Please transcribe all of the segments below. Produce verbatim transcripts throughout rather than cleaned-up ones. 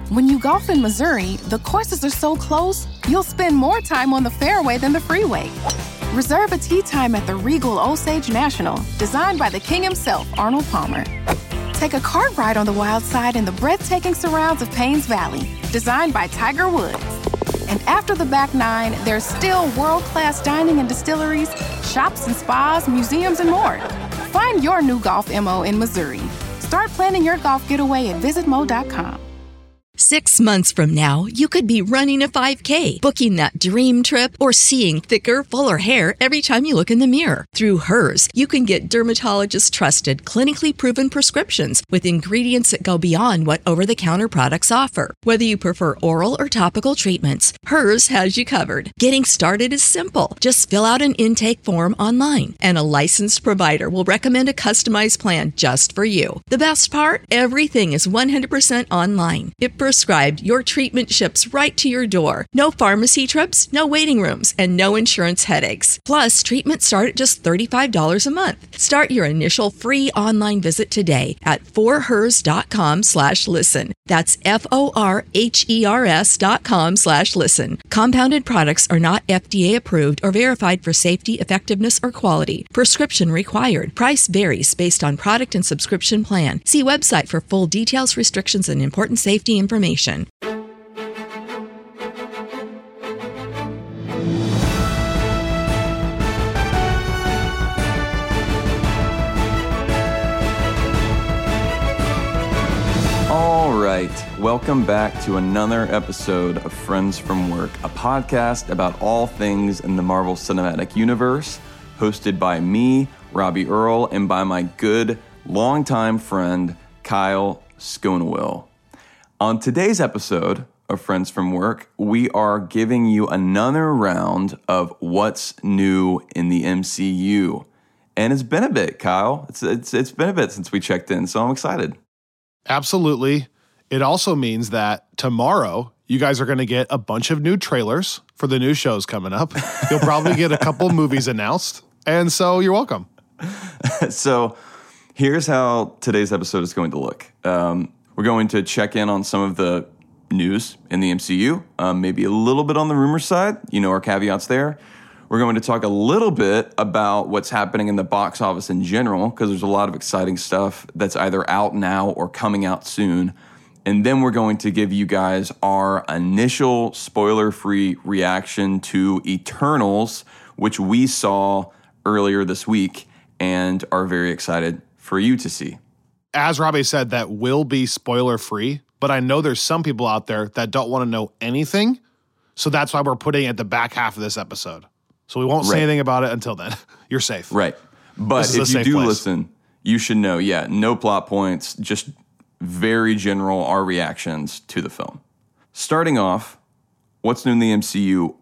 When you golf in Missouri, the courses are so close, you'll spend more time on the fairway than the freeway. Reserve a tee time at the Regal Osage National, designed by the king himself, Arnold Palmer. Take a cart ride on the wild side in the breathtaking surrounds of Paynes Valley, designed by Tiger Woods. And after the back nine, there's still world-class dining and distilleries, shops and spas, museums, and more. Find your new golf M O in Missouri. Start planning your golf getaway at visit mo dot com. Six months from now, you could be running a five K, booking that dream trip, or seeing thicker, fuller hair every time you look in the mirror. Through Hers, you can get dermatologist-trusted, clinically proven prescriptions with ingredients that go beyond what over-the-counter products offer. Whether you prefer oral or topical treatments, Hers has you covered. Getting started is simple. Just fill out an intake form online, and a licensed provider will recommend a customized plan just for you. The best part? Everything is one hundred percent online. It prescribed, your treatment ships right to your door. No pharmacy trips, no waiting rooms, and no insurance headaches. Plus, treatments start at just thirty-five dollars a month. Start your initial free online visit today at forhers.com slash listen. That's F-O-R-H-E-R-S dot com slash listen. Compounded products are not F D A approved or verified for safety, effectiveness, or quality. Prescription required. Price varies based on product and subscription plan. See website for full details, restrictions, and important safety information. Information. All right, welcome back to another episode of Friends from Work, a podcast about all things in the Marvel Cinematic Universe, hosted by me, Robbie Earl, and by my good longtime friend, Kyle Sconewill. On today's episode of Friends from Work, we are giving you another round of what's new in the M C U. And it's been a bit, Kyle. It's it's it's been a bit since we checked in, so I'm excited. Absolutely. It also means that tomorrow you guys are going to get a bunch of new trailers for the new shows coming up. You'll probably get a couple movies announced, and so you're welcome. So here's how today's episode is going to look. Um, We're going to check in on some of the news in the M C U, um, maybe a little bit on the rumor side, you know, our caveats there. We're going to talk a little bit about what's happening in the box office in general, because there's a lot of exciting stuff that's either out now or coming out soon. And then we're going to give you guys our initial spoiler-free reaction to Eternals, which we saw earlier this week and are very excited for you to see. As Robbie said, that will be spoiler-free, but I know there's some people out there that don't want to know anything, so that's why we're putting it at the back half of this episode. So we won't right. say anything about it until then. You're safe. Right. But if you do place. listen, you should know, yeah, no plot points, just very general, our reactions to the film. Starting off, what's new in the M C U?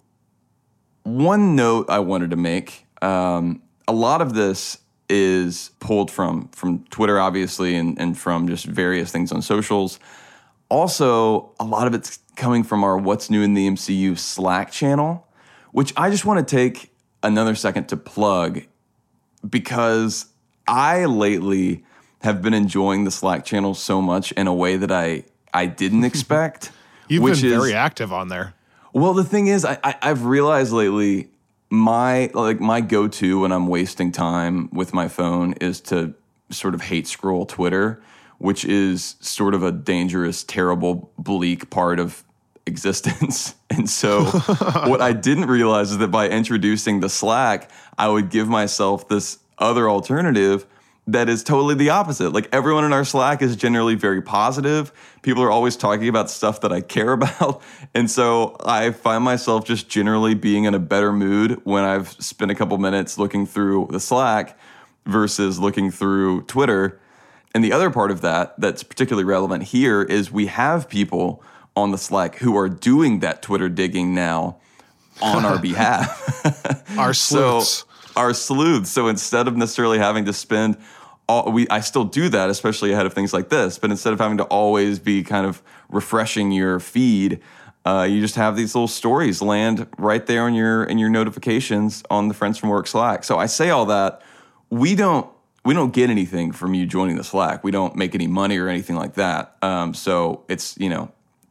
One note I wanted to make, um, a lot of this is pulled from from Twitter, obviously, and, and from just various things on socials. Also, a lot of it's coming from our What's New in the M C U Slack channel, which I just want to take another second to plug, because I lately have been enjoying the Slack channel so much in a way that I, I didn't expect. You've which been is, very active on there. Well, the thing is, I, I, I've realized lately, My like my go-to when I'm wasting time with my phone is to sort of hate scroll Twitter, which is sort of a dangerous, terrible, bleak part of existence. And so what I didn't realize is that by introducing the Slack, I would give myself this other alternative that is totally the opposite. Like, everyone in our Slack is generally very positive. People are always talking about stuff that I care about. And so I find myself just generally being in a better mood when I've spent a couple minutes looking through the Slack versus looking through Twitter. And the other part of that that's particularly relevant here is we have people on the Slack who are doing that Twitter digging now on our behalf. Our sleuths. So, our sleuths. So instead of necessarily having to spend all, we I still do that, especially ahead of things like this, but instead of having to always be kind of refreshing your feed, uh, you just have these little stories land right there in your in your notifications on the Friends from Work Slack. So I say all that, we don't we don't get anything from you joining the Slack. We don't make any money or anything like that. Um, so it's, you know,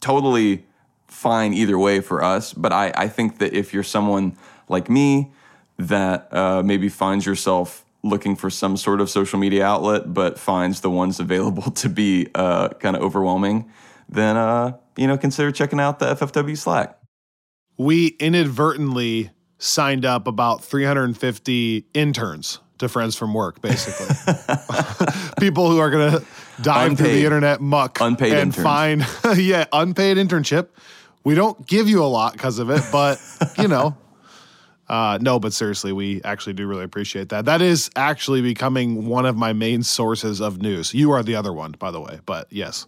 totally fine either way for us. But I, I think that if you're someone like me that uh, maybe finds yourself looking for some sort of social media outlet, but finds the ones available to be uh, kind of overwhelming, then uh, you know, consider checking out the F F W Slack. We inadvertently signed up about three hundred fifty interns to Friends from Work, basically. People who are going to dive Unpaid. through the internet muck Unpaid and interns. find, yeah, unpaid internship. We don't give you a lot because of it, but, you know, uh, no, but seriously, we actually do really appreciate that. That is actually becoming one of my main sources of news. You are the other one, by the way, but yes.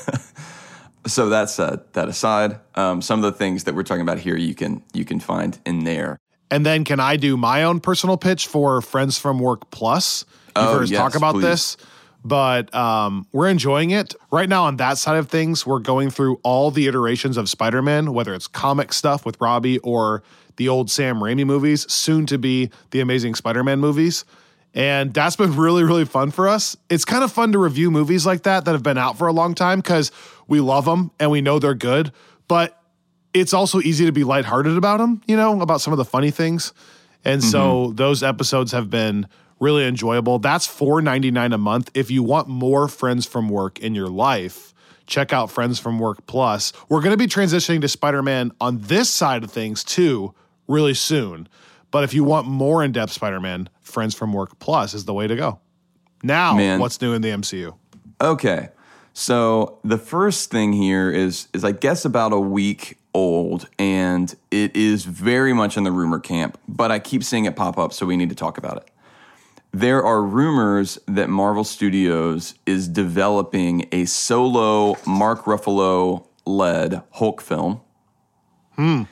So that's uh, that aside. Um, some of the things that we're talking about here, you can you can find in there. And then can I do my own personal pitch for Friends from Work Plus? You've Oh, heard us yes, talk about please. this, but um, we're enjoying it. Right now on that side of things, we're going through all the iterations of Spider-Man, whether it's comic stuff with Robbie or the old Sam Raimi movies, soon to be the Amazing Spider-Man movies. And that's been really, really fun for us. It's kind of fun to review movies like that that have been out for a long time because we love them and we know they're good, but it's also easy to be lighthearted about them, you know, about some of the funny things. And mm-hmm. so those episodes have been really enjoyable. That's four ninety-nine a month. If you want more Friends from Work in your life, check out Friends from Work Plus. We're going to be transitioning to Spider-Man on this side of things too, really soon. But if you want more in-depth Spider-Man, Friends from Work Plus is the way to go. Now, Man. What's new in the M C U? Okay. So the first thing here is, is I guess about a week old, and it is very much in the rumor camp, but I keep seeing it pop up, so we need to talk about it. There are rumors that Marvel Studios is developing a solo Mark Ruffalo-led Hulk film. Hmm.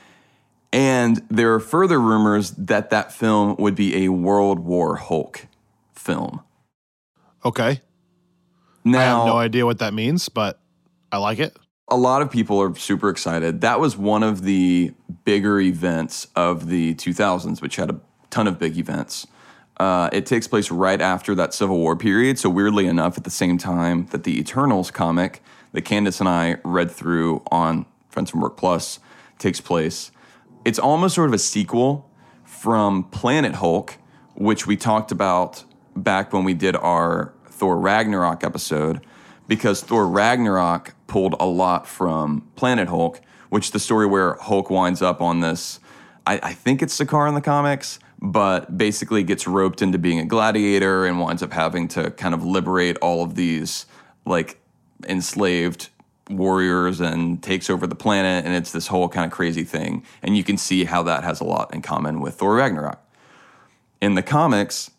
And there are further rumors that that film would be a World War Hulk film. Okay. Now, I have no idea what that means, but I like it. A lot of people are super excited. That was one of the bigger events of the two thousands, which had a ton of big events. Uh, it takes place right after that Civil War period, so weirdly enough, at the same time that the Eternals comic that Candace and I read through on Friends from Work Plus takes place. It's almost sort of a sequel from Planet Hulk, which we talked about back when we did our Thor Ragnarok episode, because Thor Ragnarok pulled a lot from Planet Hulk, which the story where Hulk winds up on this, I, I think it's Sakaar in the comics, but basically gets roped into being a gladiator and winds up having to kind of liberate all of these like enslaved warriors and takes over the planet, and it's this whole kind of crazy thing. And you can see how that has a lot in common with Thor Ragnarok. In the comics,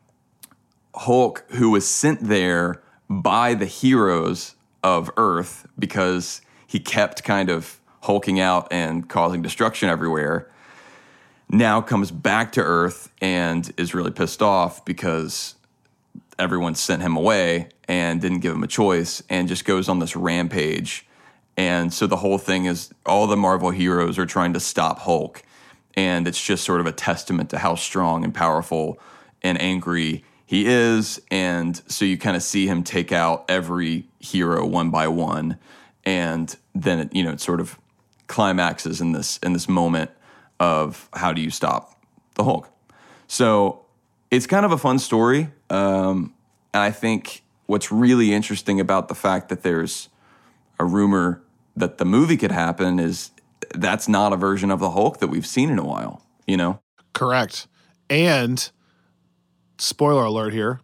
Hulk, who was sent there by the heroes of Earth because he kept kind of hulking out and causing destruction everywhere, now comes back to Earth and is really pissed off because everyone sent him away and didn't give him a choice, and just goes on this rampage. And so the whole thing is all the Marvel heroes are trying to stop Hulk, and it's just sort of a testament to how strong and powerful and angry he is. And so you kind of see him take out every hero one by one, and then it, you know, it sort of climaxes in this in this moment of how do you stop the Hulk. So it's kind of a fun story, um, and I think what's really interesting about the fact that there's a rumor that the movie could happen is that's not a version of the Hulk that we've seen in a while, you know? Correct. And spoiler alert here,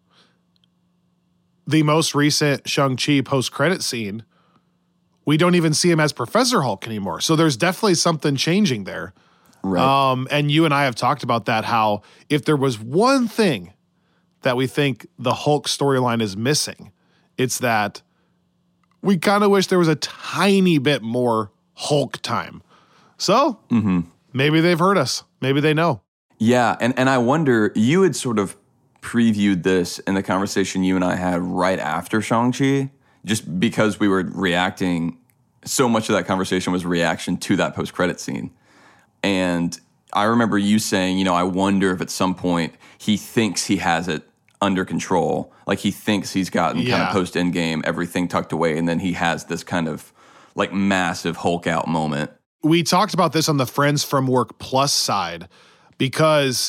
the most recent Shang-Chi post-credit scene, we don't even see him as Professor Hulk anymore. So there's definitely something changing there. Right. Um, and you and I have talked about that, how if there was one thing that we think the Hulk storyline is missing, it's that we kind of wish there was a tiny bit more Hulk time. So mm-hmm. maybe they've heard us. Maybe they know. Yeah, and, and I wonder, you had sort of previewed this in the conversation you and I had right after Shang-Chi, just because we were reacting, so much of that conversation was reaction to that post-credit scene. And I remember you saying, you know, I wonder if at some point he thinks he has it under control. Like he thinks he's gotten yeah. kind of post-Endgame everything tucked away, and then he has this kind of like massive Hulk out moment. We talked about this on the Friends from Work Plus side because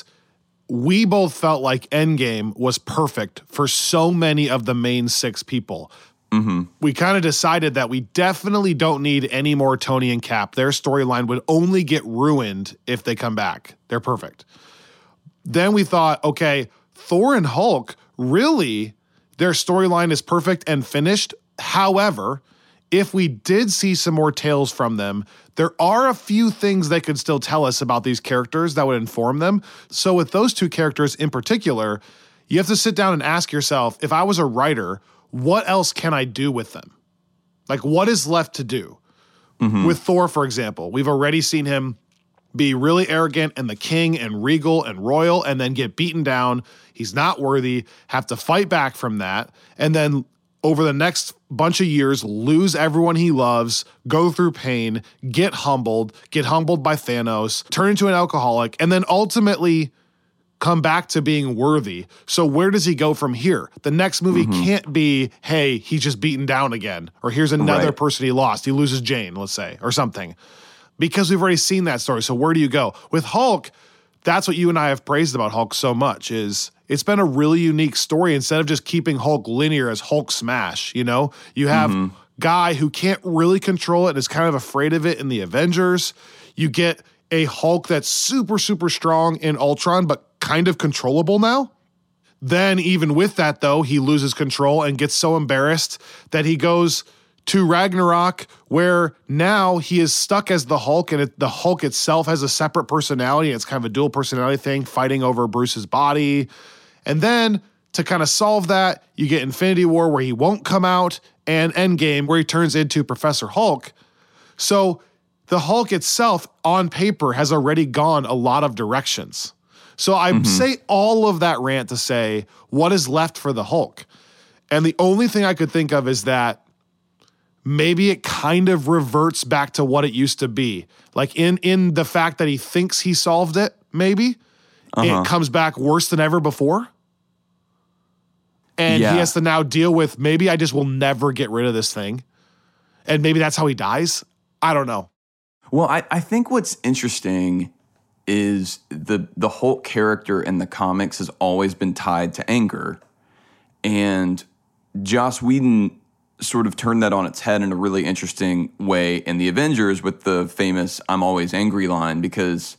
we both felt like Endgame was perfect for so many of the main six people. Mm-hmm. We kind of decided that we definitely don't need any more Tony and Cap. Their storyline would only get ruined if they come back. They're perfect. Then we thought, okay, Thor and Hulk, really, their storyline is perfect and finished. However, if we did see some more tales from them, there are a few things they could still tell us about these characters that would inform them. So with those two characters in particular, you have to sit down and ask yourself, if I was a writer, what else can I do with them? Like, what is left to do? Mm-hmm. With Thor, for example, we've already seen him be really arrogant and the king and regal and royal and then get beaten down. He's not worthy, have to fight back from that. And then over the next bunch of years, lose everyone he loves, go through pain, get humbled, get humbled by Thanos, turn into an alcoholic, and then ultimately come back to being worthy. So where does he go from here? The next movie mm-hmm. can't be, hey, he's just beaten down again, or here's another right. person he lost. He loses Jane, let's say, or something. Because we've already seen that story. So where do you go? With Hulk, that's what you and I have praised about Hulk so much, is it's been a really unique story. Instead of just keeping Hulk linear as Hulk smash, you know? You have mm-hmm. guy who can't really control it and is kind of afraid of it in the Avengers. You get a Hulk that's super, super strong in Ultron, but kind of controllable now. Then even with that, though, he loses control and gets so embarrassed that he goes to Ragnarok, where now he is stuck as the Hulk, and it, the Hulk itself has a separate personality. It's kind of a dual personality thing, fighting over Bruce's body. And then to kind of solve that, you get Infinity War, where he won't come out, and Endgame, where he turns into Professor Hulk. So the Hulk itself, on paper, has already gone a lot of directions. So I mm-hmm. say all of that rant to say, what is left for the Hulk? And the only thing I could think of is that maybe it kind of reverts back to what it used to be. Like in, in the fact that he thinks he solved it, maybe, uh-huh. it comes back worse than ever before. And yeah. he has to now deal with, maybe I just will never get rid of this thing. And maybe that's how he dies. I don't know. Well, I, I think what's interesting is the the Hulk character in the comics has always been tied to anger. And Joss Whedon sort of turned that on its head in a really interesting way in the Avengers with the famous "I'm always angry" line, because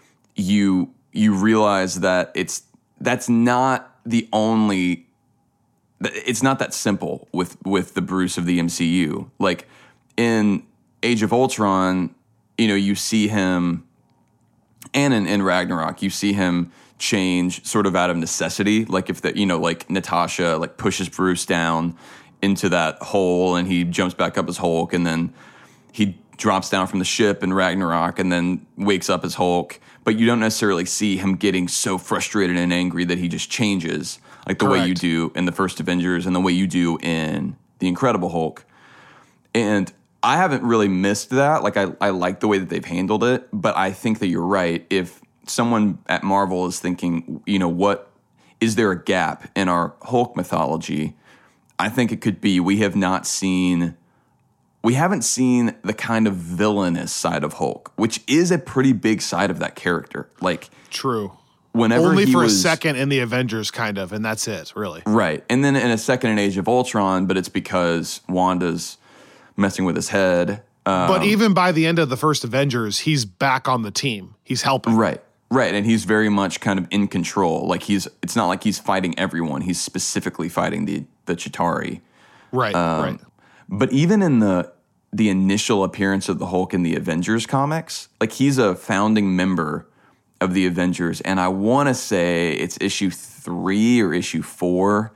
you you realize that it's that's not the only it's not that simple with with the Bruce of the M C U. Like in Age of Ultron, you know, you see him, and in, in Ragnarok, you see him change sort of out of necessity. Like if the, you know, like Natasha like pushes Bruce down into that hole and he jumps back up as Hulk, and then he drops down from the ship in Ragnarok and then wakes up as Hulk. But you don't necessarily see him getting so frustrated and angry that he just changes, like the Correct. way you do in the first Avengers and the way you do in The Incredible Hulk. And I haven't really missed that. Like, I, I like the way that they've handled it, but I think that you're right. If someone at Marvel is thinking, you know, what, is there a gap in our Hulk mythology? I think it could be we have not seen, we haven't seen the kind of villainous side of Hulk, which is a pretty big side of that character. Like, true. Whenever Only he for was, a second in the Avengers, kind of, and that's it, really. Right. And then in a second in Age of Ultron, but it's because Wanda's messing with his head. Um, but even by the end of the first Avengers, he's back on the team. He's helping. Right, right. And he's very much kind of in control. Like he's, it's not like he's fighting everyone. He's specifically fighting the, the Chitauri. Right, um, right. But even in the the initial appearance of the Hulk in the Avengers comics, like he's a founding member of the Avengers. And I want to say it's issue three or issue four.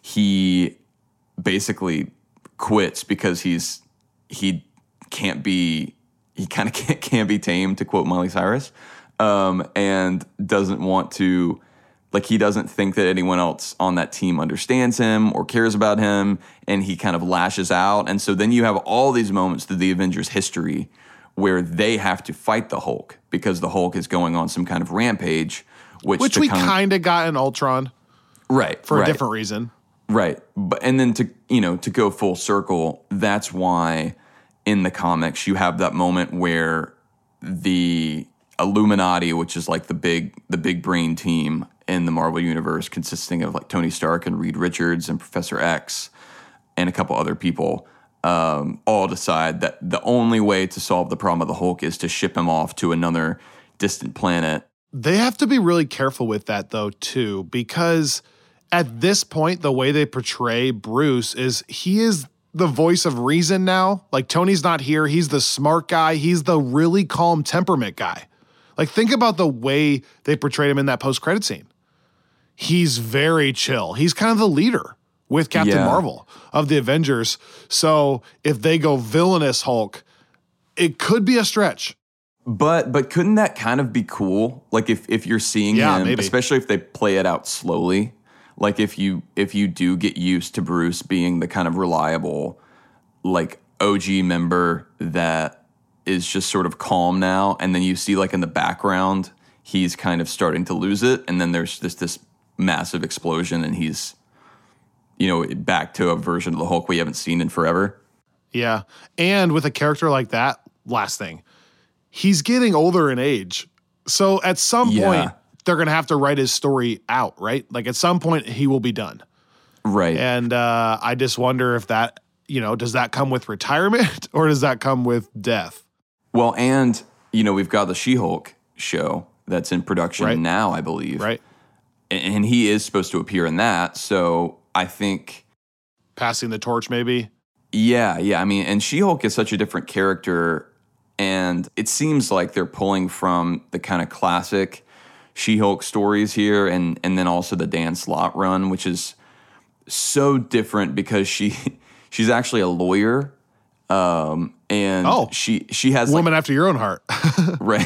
He basically quits because he's, he can't be, he kind of can't, can't be tamed, to quote Miley Cyrus, um, and doesn't want to, like he doesn't think that anyone else on that team understands him or cares about him, and he kind of lashes out. And so then you have all these moments through the Avengers history where they have to fight the Hulk because the Hulk is going on some kind of rampage, which, which we kind of got in Ultron, right, for right. a different reason. Right. But and then to, you know, to go full circle, that's why in the comics, you have that moment where the Illuminati, which is like the big the big brain team in the Marvel Universe, consisting of like Tony Stark and Reed Richards and Professor X and a couple other people, um, all decide that the only way to solve the problem of the Hulk is to ship him off to another distant planet. They have to be really careful with that, though, too, because at this point, the way they portray Bruce is he is the voice of reason now. Like, Tony's not here. He's the smart guy. He's the really calm temperament guy. Like, think about the way they portrayed him in that post-credit scene. He's very chill. He's kind of the leader with Captain Yeah. Marvel of the Avengers. So if they go villainous Hulk, it could be a stretch. But but couldn't that kind of be cool? Like if if you're seeing Yeah, him, maybe. especially if they play it out slowly. Like if you if you do get used to Bruce being the kind of reliable, like O G member that is just sort of calm now, and then you see like in the background he's kind of starting to lose it, and then there's this this massive explosion, and he's, you know, back to a version of the Hulk we haven't seen in forever. Yeah. And with a character like that, last thing, he's getting older in age. So at some Yeah. point, they're going to have to write his story out, right? Like at some point, he will be done. Right. And uh, I just wonder if that, you know, does that come with retirement or does that come with death? Well, and, you know, we've got the She-Hulk show that's in production Right. now, I believe. Right. And he is supposed to appear in that. So I think, Passing the torch, maybe. yeah, yeah. I mean, and She-Hulk is such a different character. And it seems like they're pulling from the kind of classic She-Hulk stories here, and, and then also the Dan Slott run, which is so different because she she's actually a lawyer. Um, and Oh. she she has like, Woman after your own heart. right.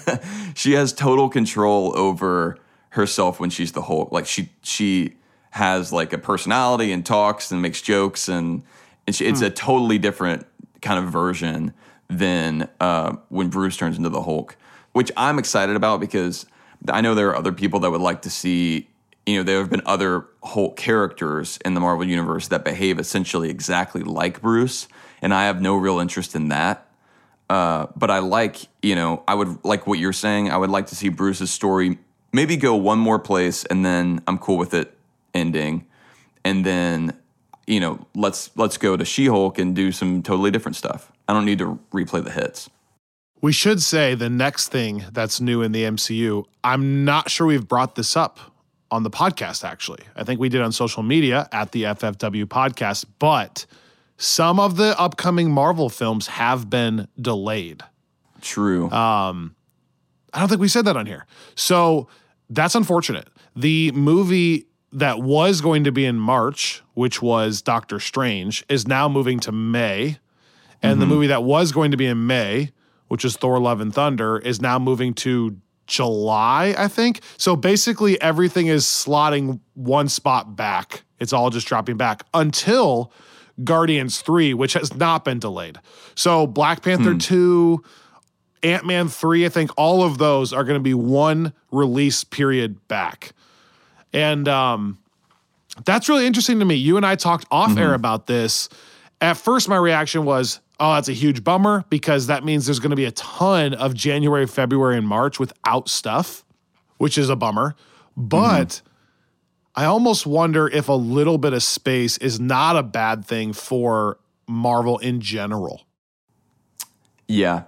She has total control over herself when she's the Hulk. Like she she has like a personality and talks and makes jokes, and, and she, it's a totally different kind of version than uh, when Bruce turns into the Hulk, which I'm excited about because I know there are other people that would like to see, you know, there have been other Hulk characters in the Marvel Universe that behave essentially exactly like Bruce, and I have no real interest in that. Uh, but I like, you know, I would like what you're saying. I would like to see Bruce's story maybe go one more place, and then I'm cool with it ending. And then, you know, let's let's go to She-Hulk and do some totally different stuff. I don't need to replay the hits. We should say the next thing that's new in the M C U, I'm not sure we've brought this up on the podcast, actually. I think we did on social media at the F F W podcast, but some of the upcoming Marvel films have been delayed. True. I don't think we said that on here. So that's unfortunate. The movie that was going to be in March, which was Doctor Strange, is now moving to May. And the movie that was going to be in May, which is Thor Love and Thunder, is now moving to July, I think. So basically everything is slotting one spot back. It's all just dropping back until Guardians three, which has not been delayed. So Black Panther two, Ant-Man three, I think all of those are going to be one release period back. And um, that's really interesting to me. You and I talked off air about this. At first, my reaction was, oh, that's a huge bummer because that means there's going to be a ton of January, February, and March without stuff, which is a bummer. But I almost wonder if a little bit of space is not a bad thing for Marvel in general. Yeah,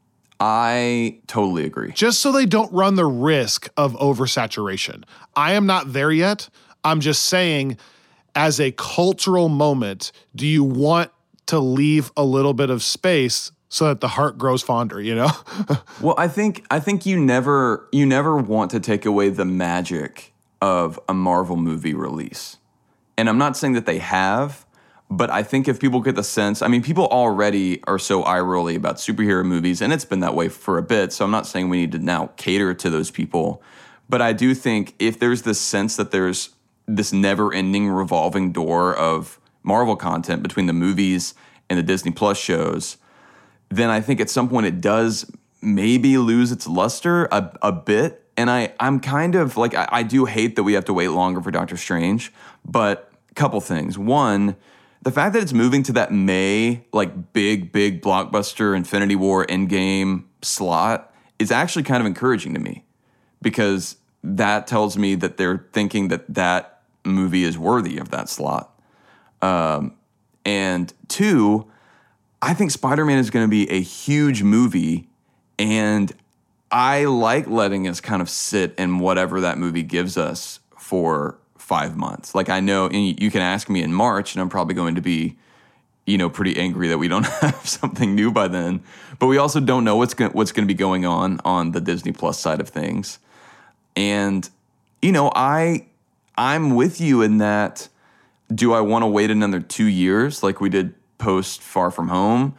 I totally agree. Just so they don't run the risk of oversaturation. I am not there yet. I'm just saying, as a cultural moment, do you want to leave a little bit of space so that the heart grows fonder, you know? Well, I think I think you never you never want to take away the magic of a Marvel movie release. And I'm not saying that they have, but I think if people get the sense, I mean, people already are so eye-rolly about superhero movies, and it's been that way for a bit, so I'm not saying we need to now cater to those people. But I do think if there's this sense that there's this never-ending revolving door of Marvel content between the movies and the Disney Plus shows, then I think at some point it does maybe lose its luster a, a bit. And I, I'm kind of like, I, I do hate that we have to wait longer for Doctor Strange, but a couple things. One, the fact that it's moving to that May, like big, big blockbuster Infinity War Endgame slot is actually kind of encouraging to me, because that tells me that they're thinking that that movie is worthy of that slot. Um, and two, I think Spider-Man is going to be a huge movie, and I like letting us kind of sit in whatever that movie gives us for five months. Like, I know, and you can ask me in March, and I'm probably going to be, you know, pretty angry that we don't have something new by then. But we also don't know what's going what's going to be going on on the Disney Plus side of things. And, you know, I I'm with you in that. Do I want to wait another two years like we did post Far From Home?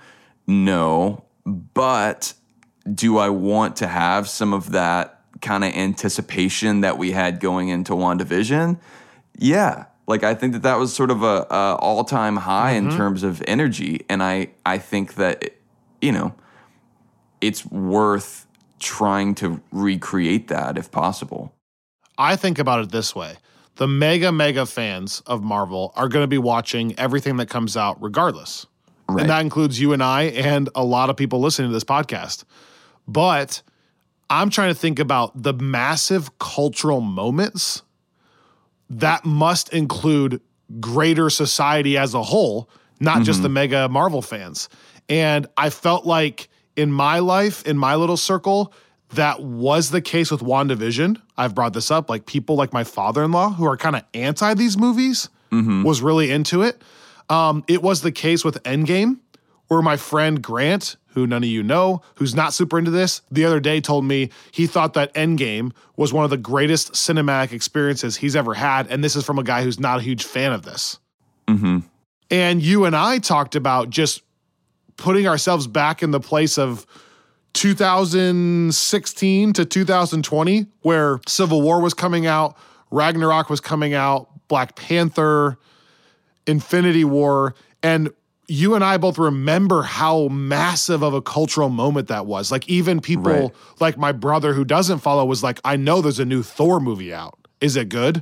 No. But do I want to have some of that kind of anticipation that we had going into WandaVision? Yeah. Like, I think that that was sort of a, a all-time high mm-hmm. in terms of energy. And I, I think that, it, you know, it's worth trying to recreate that if possible. I think about it this way. The mega, mega fans of Marvel are going to be watching everything that comes out regardless. Right. And that includes you and I and a lot of people listening to this podcast. But I'm trying to think about the massive cultural moments that must include greater society as a whole, not mm-hmm. just the mega Marvel fans. And I felt like in my life, in my little circle, that was the case with WandaVision. I've brought this up. Like, people like my father-in-law, who are kind of anti these movies, mm-hmm. was really into it. Um, it was the case with Endgame, where my friend Grant, who none of you know, who's not super into this, the other day told me he thought that Endgame was one of the greatest cinematic experiences he's ever had, and this is from a guy who's not a huge fan of this. Mm-hmm. And you and I talked about just putting ourselves back in the place of two thousand sixteen to two thousand twenty, where Civil War was coming out, Ragnarok was coming out, Black Panther, Infinity War, and you and I both remember how massive of a cultural moment that was. Like, even people right. like my brother who doesn't follow was like, I know there's a new Thor movie out. Is it good?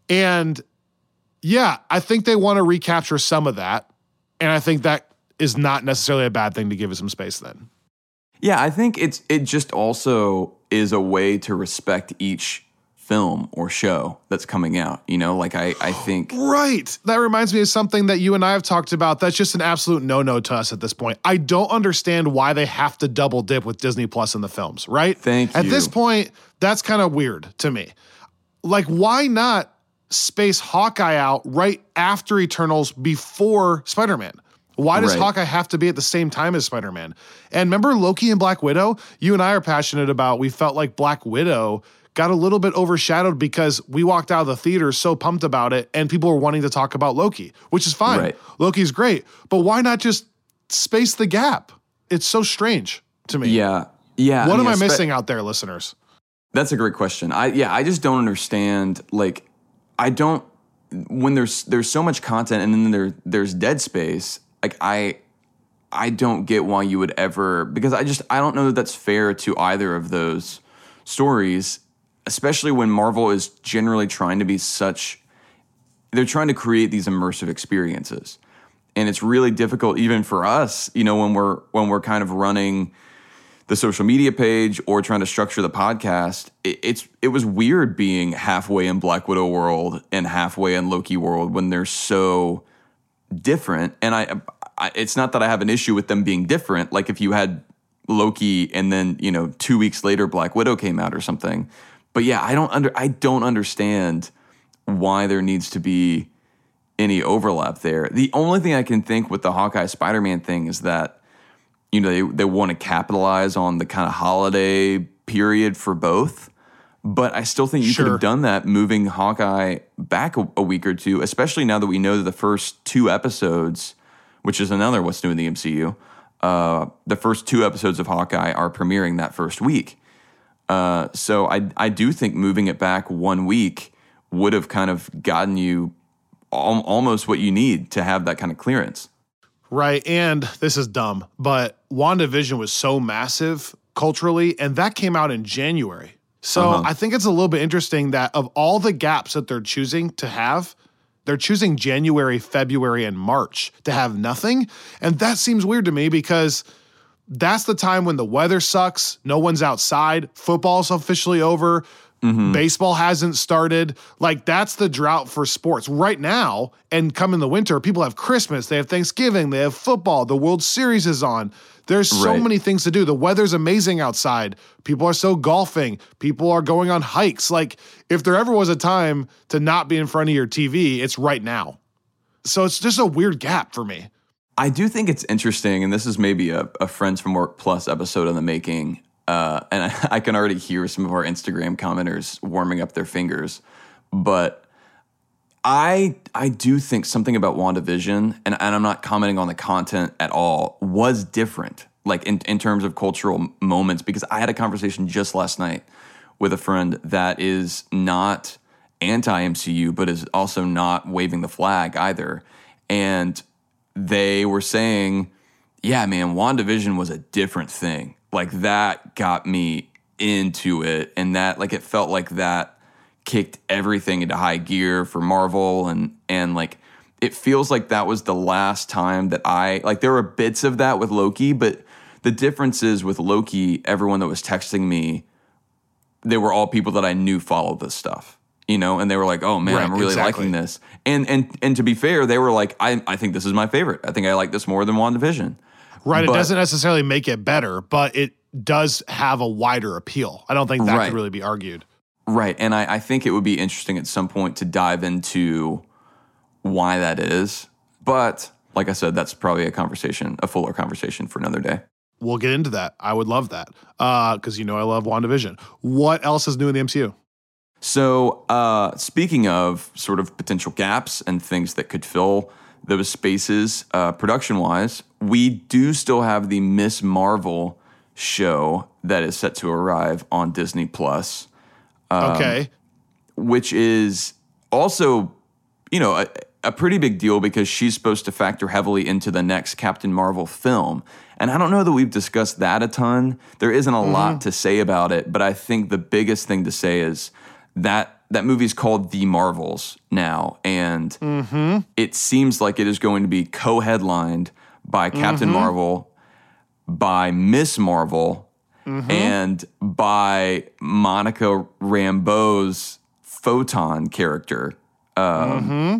And yeah, I think they want to recapture some of that. And I think that is not necessarily a bad thing to give it some space then. Yeah, I think it's it just also is a way to respect each film or show that's coming out. You know, like I, I think... Right. That reminds me of something that you and I have talked about that's just an absolute no-no to us at this point. I don't understand why they have to double dip with Disney Plus in the films, right? Thank you. At this point, that's kind of weird to me. Like, why not space Hawkeye out right after Eternals before Spider-Man? Why does right. Hawkeye have to be at the same time as Spider-Man? And remember Loki and Black Widow? You and I are passionate about, we felt like Black Widow got a little bit overshadowed because we walked out of the theater so pumped about it and people were wanting to talk about Loki, which is fine. Right. Loki's great. But why not just space the gap? It's so strange to me. Yeah. Yeah. What I mean, am I spe- missing out there, listeners? That's a great question. I yeah, I just don't understand. Like, I don't, when there's there's so much content and then there there's dead space, like I I don't get why you would ever, because I just I don't know that that's fair to either of those stories, especially when Marvel is generally trying to be such, they're trying to create these immersive experiences. And it's really difficult even for us, you know, when we're when we're kind of running the social media page or trying to structure the podcast. It, it's it was weird being halfway in Black Widow world and halfway in Loki world when they're so different. And I, I it's not that I have an issue with them being different. Like if you had Loki and then, you know, two weeks later Black Widow came out or something. But yeah, I don't under I don't understand why there needs to be any overlap there. The only thing I can think with the Hawkeye Spider-Man thing is that, you know, they, they want to capitalize on the kind of holiday period for both. But I still think you sure. could have done that moving Hawkeye back a, a week or two, especially now that we know that the first two episodes, which is another what's new in the M C U, uh, the first two episodes of Hawkeye are premiering that first week. Uh, so I I do think moving it back one week would have kind of gotten you al- almost what you need to have that kind of clearance. Right, and this is dumb, but WandaVision was so massive culturally, and that came out in January. So uh-huh. I think it's a little bit interesting that of all the gaps that they're choosing to have, they're choosing January, February, and March to have nothing. And that seems weird to me because that's the time when the weather sucks, no one's outside, football's officially over, mm-hmm. baseball hasn't started. Like, that's the drought for sports right now. And come in the winter, people have Christmas, they have Thanksgiving, they have football, the World Series is on. There's so right. many things to do. The weather's amazing outside. People are so golfing. People are going on hikes. Like, if there ever was a time to not be in front of your T V, it's right now. So it's just a weird gap for me. I do think it's interesting, and this is maybe a, a Friends from Work Plus episode in the making, uh, and I, I can already hear some of our Instagram commenters warming up their fingers, but I I do think something about WandaVision, and, and I'm not commenting on the content at all, was different, like in, in terms of cultural moments, because I had a conversation just last night with a friend that is not anti-M C U, but is also not waving the flag either, and they were saying, yeah, man, WandaVision was a different thing. Like, that got me into it. And that, like, it felt like that kicked everything into high gear for Marvel. And, and like, it feels like that was the last time that I, like, there were bits of that with Loki, but the difference is with Loki, everyone that was texting me, they were all people that I knew followed this stuff. You know, and they were like, "Oh man, right, I'm really exactly. liking this." And and and to be fair, they were like, "I I think this is my favorite. I think I like this more than WandaVision." Right. But, it doesn't necessarily make it better, but it does have a wider appeal. I don't think that right. could really be argued. Right, and I, I think it would be interesting at some point to dive into why that is. But like I said, that's probably a conversation, a fuller conversation for another day. We'll get into that. I would love that because uh, you know I love WandaVision. What else is new in the M C U? So, uh, speaking of sort of potential gaps and things that could fill those spaces, uh, production-wise, we do still have the Miz Marvel show that is set to arrive on Disney Plus. Um, okay. Which is also, you know, a, a pretty big deal because she's supposed to factor heavily into the next Captain Marvel film. And I don't know that we've discussed that a ton. There isn't a mm-hmm. lot to say about it, but I think the biggest thing to say is that that movie is called The Marvels now, and mm-hmm. it seems like it is going to be co-headlined by Captain mm-hmm. Marvel, by Miz Marvel, mm-hmm. and by Monica Rambeau's Photon character. Um, mm-hmm.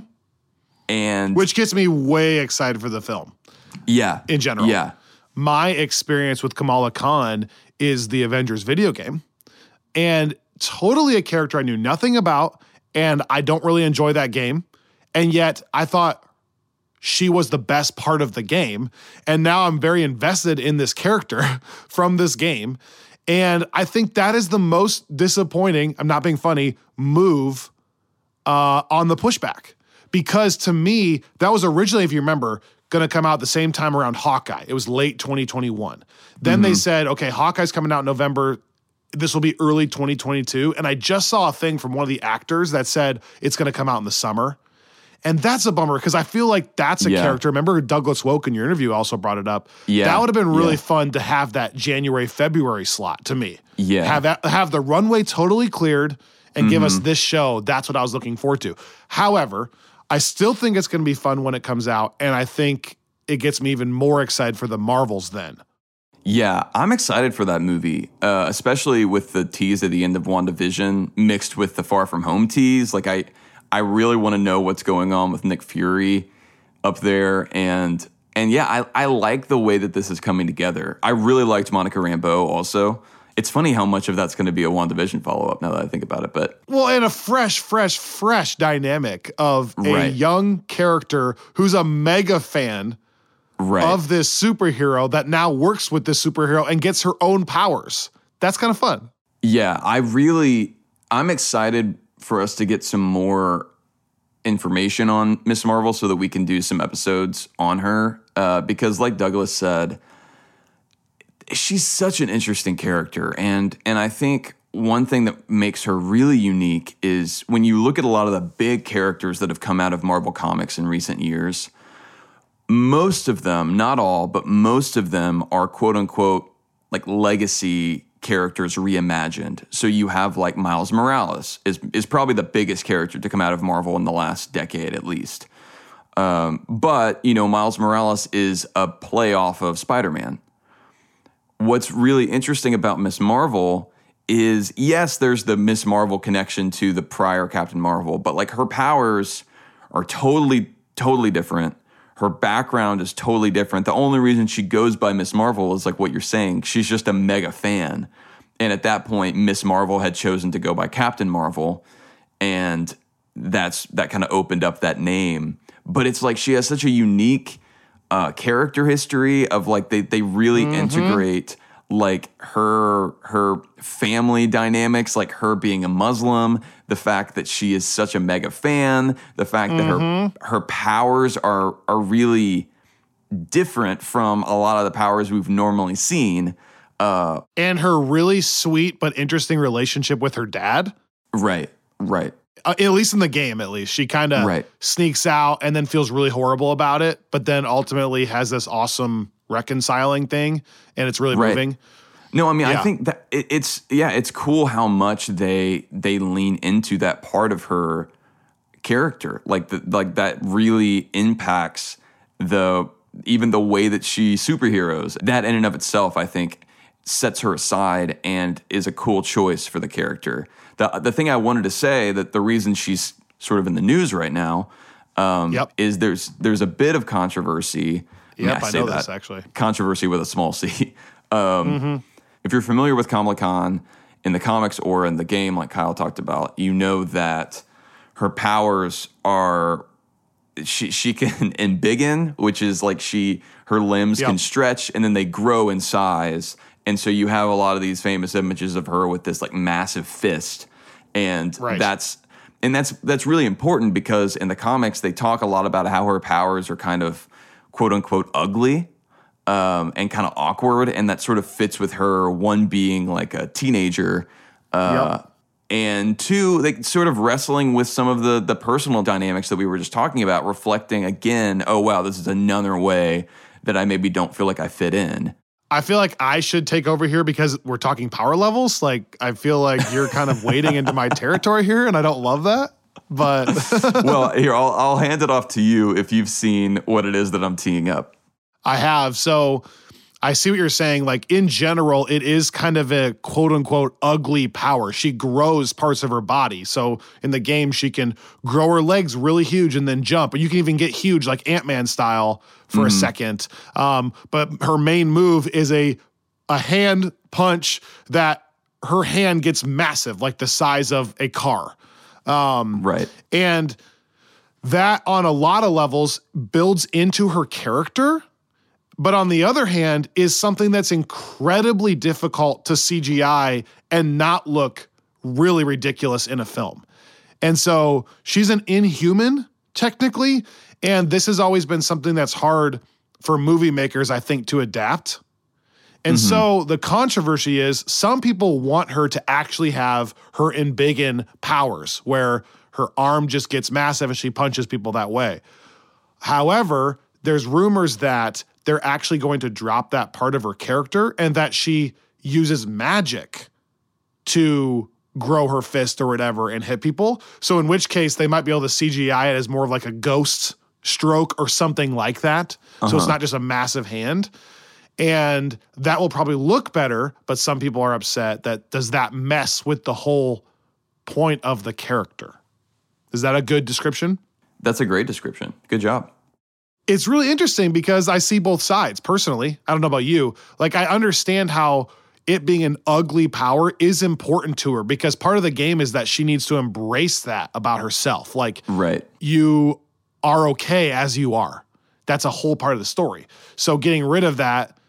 and Which gets me way excited for the film. Yeah. In general. Yeah. My experience with Kamala Khan is the Avengers video game, and totally a character I knew nothing about, and I don't really enjoy that game. And yet I thought she was the best part of the game. And now I'm very invested in this character from this game. And I think that is the most disappointing, I'm not being funny, move uh, on the pushback. Because to me, that was originally, if you remember, going to come out the same time around Hawkeye. It was late twenty twenty-one. Then mm-hmm. they said, okay, Hawkeye's coming out in November. This will be early twenty twenty-two. And I just saw a thing from one of the actors that said it's going to come out in the summer. And that's a bummer because I feel like that's a yeah. character. Remember Douglas Woke in your interview also brought it up. Yeah. That would have been really yeah. fun to have that January, February slot to me. Yeah. Have, that, have the runway totally cleared and mm-hmm. give us this show. That's what I was looking forward to. However, I still think it's going to be fun when it comes out. And I think it gets me even more excited for the Marvels then. Yeah, I'm excited for that movie, uh, especially with the tease at the end of WandaVision mixed with the Far From Home tease. Like, I, I really want to know what's going on with Nick Fury up there. And, and yeah, I, I like the way that this is coming together. I really liked Monica Rambeau also. It's funny how much of that's going to be a WandaVision follow-up now that I think about it. But well, and a fresh, fresh, fresh dynamic of a right. young character who's a mega fan right. of this superhero that now works with this superhero and gets her own powers. That's kind of fun. Yeah, I really, I'm excited for us to get some more information on Miz Marvel so that we can do some episodes on her. Uh, because like Douglas said, she's such an interesting character. And, and I think one thing that makes her really unique is when you look at a lot of the big characters that have come out of Marvel Comics in recent years, most of them, not all, but most of them are quote unquote like legacy characters reimagined. So you have like Miles Morales is is probably the biggest character to come out of Marvel in the last decade at least. Um, but, you know, Miles Morales is a play off of Spider-Man. What's really interesting about Miz Marvel is, yes, there's the Miz Marvel connection to the prior Captain Marvel, but like her powers are totally, totally different. Her background is totally different. The only reason she goes by Miz Marvel is like what you're saying. She's just a mega fan. And at that point, Miz Marvel had chosen to go by Captain Marvel. And that's that kind of opened up that name. But it's like she has such a unique uh, character history of like they they really mm-hmm. integrate like her her family dynamics, like her being a Muslim, the fact that she is such a mega fan, the fact mm-hmm. that her her powers are are really different from a lot of the powers we've normally seen. Uh, and her really sweet but interesting relationship with her dad. Right, right. Uh, at least in the game, at least. She kind of right. sneaks out and then feels really horrible about it, but then ultimately has this awesome reconciling thing, and it's really right. moving. No, I mean, yeah. I think that it, it's, yeah, it's cool how much they they lean into that part of her character. Like, the, like that really impacts the, even the way that she superheroes. That in and of itself, I think, sets her aside and is a cool choice for the character. The the thing I wanted to say, that the reason she's sort of in the news right now um, yep. is there's there's a bit of controversy. Yep, I, mean, I, I say know that, this, actually. Controversy with a small c. um, mm-hmm. If you're familiar with Kamala Khan in the comics or in the game, like Kyle talked about, you know that her powers are, she she can embiggen, which is like she her limbs yep. can stretch and then they grow in size. And so you have a lot of these famous images of her with this like massive fist. And right. that's and that's that's really important because in the comics they talk a lot about how her powers are kind of quote unquote ugly um, and kind of awkward, and that sort of fits with her, one being like a teenager, uh, yep. and two, like sort of wrestling with some of the the personal dynamics that we were just talking about, reflecting again, oh wow, this is another way that I maybe don't feel like I fit in. I feel like I should take over here because we're talking power levels. Like, I feel like you're kind of wading into my territory here, and I don't love that. But well, here, I'll, I'll hand it off to you if you've seen what it is that I'm teeing up. I have. So I see what you're saying. Like, in general, it is kind of a quote unquote ugly power. She grows parts of her body. So in the game, she can grow her legs really huge and then jump. And you can even get huge, like Ant-Man style, for mm-hmm. a second. Um, but her main move is a a hand punch that her hand gets massive, like the size of a car. Um, right. And that on a lot of levels builds into her character. But on the other hand, is something that's incredibly difficult to C G I and not look really ridiculous in a film. And so she's an inhuman, technically, and this has always been something that's hard for movie makers, I think, to adapt. And mm-hmm. so the controversy is some people want her to actually have her embiggen powers, where her arm just gets massive and she punches people that way. However, there's rumors that they're actually going to drop that part of her character and that she uses magic to grow her fist or whatever and hit people. So in which case they might be able to C G I it as more of like a ghost stroke or something like that. Uh-huh. So it's not just a massive hand. And that will probably look better, but some people are upset that does that mess with the whole point of the character? Is that a good description? That's a great description. Good job. It's really interesting because I see both sides personally. I don't know about you. Like, I understand how it being an ugly power is important to her because part of the game is that she needs to embrace that about herself. Like, right. You are okay as you are. That's a whole part of the story. So getting rid of that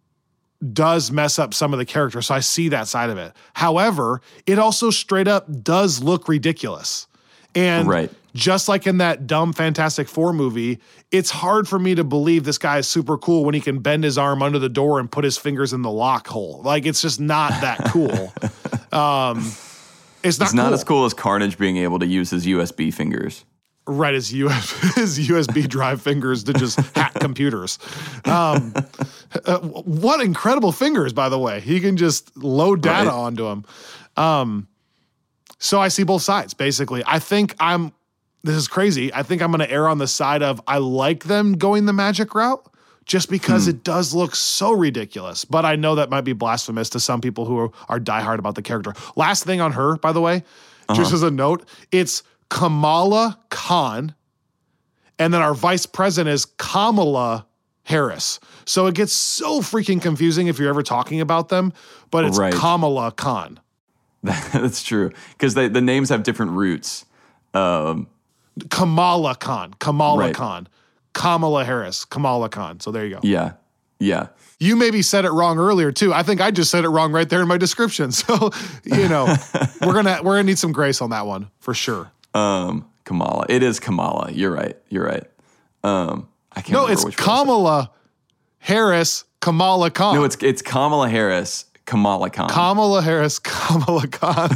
does mess up some of the character. So I see that side of it. However, it also straight up does look ridiculous. And right. just like in that dumb Fantastic Four movie, it's hard for me to believe this guy is super cool when he can bend his arm under the door and put his fingers in the lock hole. Like, it's just not that cool. um, it's not, it's not cool. as cool as Carnage being able to use his U S B fingers. Right, his, U S, his U S B drive fingers to just hack computers. Um, uh, what incredible fingers, by the way. He can just load data right. onto them. Um, so I see both sides, basically. I think I'm, this is crazy. I think I'm going to err on the side of I like them going the Magic route just because hmm. it does look so ridiculous. But I know that might be blasphemous to some people who are, are diehard about the character. Last thing on her, by the way, uh-huh. just as a note, it's Kamala Khan, and then our vice president is Kamala Harris. So it gets so freaking confusing if you're ever talking about them, but it's right. Kamala Khan. That's true, because the names have different roots. Um, Kamala Khan, Kamala right. Khan, Kamala Harris, Kamala Khan. So there you go. Yeah, yeah. You maybe said it wrong earlier too. I think I just said it wrong right there in my description. So, you know, we're gonna we're gonna need some grace on that one for sure. Um, Kamala. It is Kamala. You're right. You're right. Um, I can't. No, remember it's which Kamala Harris, Kamala Khan. No, it's it's Kamala Harris, Kamala Khan. Kamala Harris, Kamala Khan.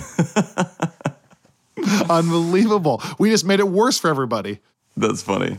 Unbelievable. We just made it worse for everybody. That's funny.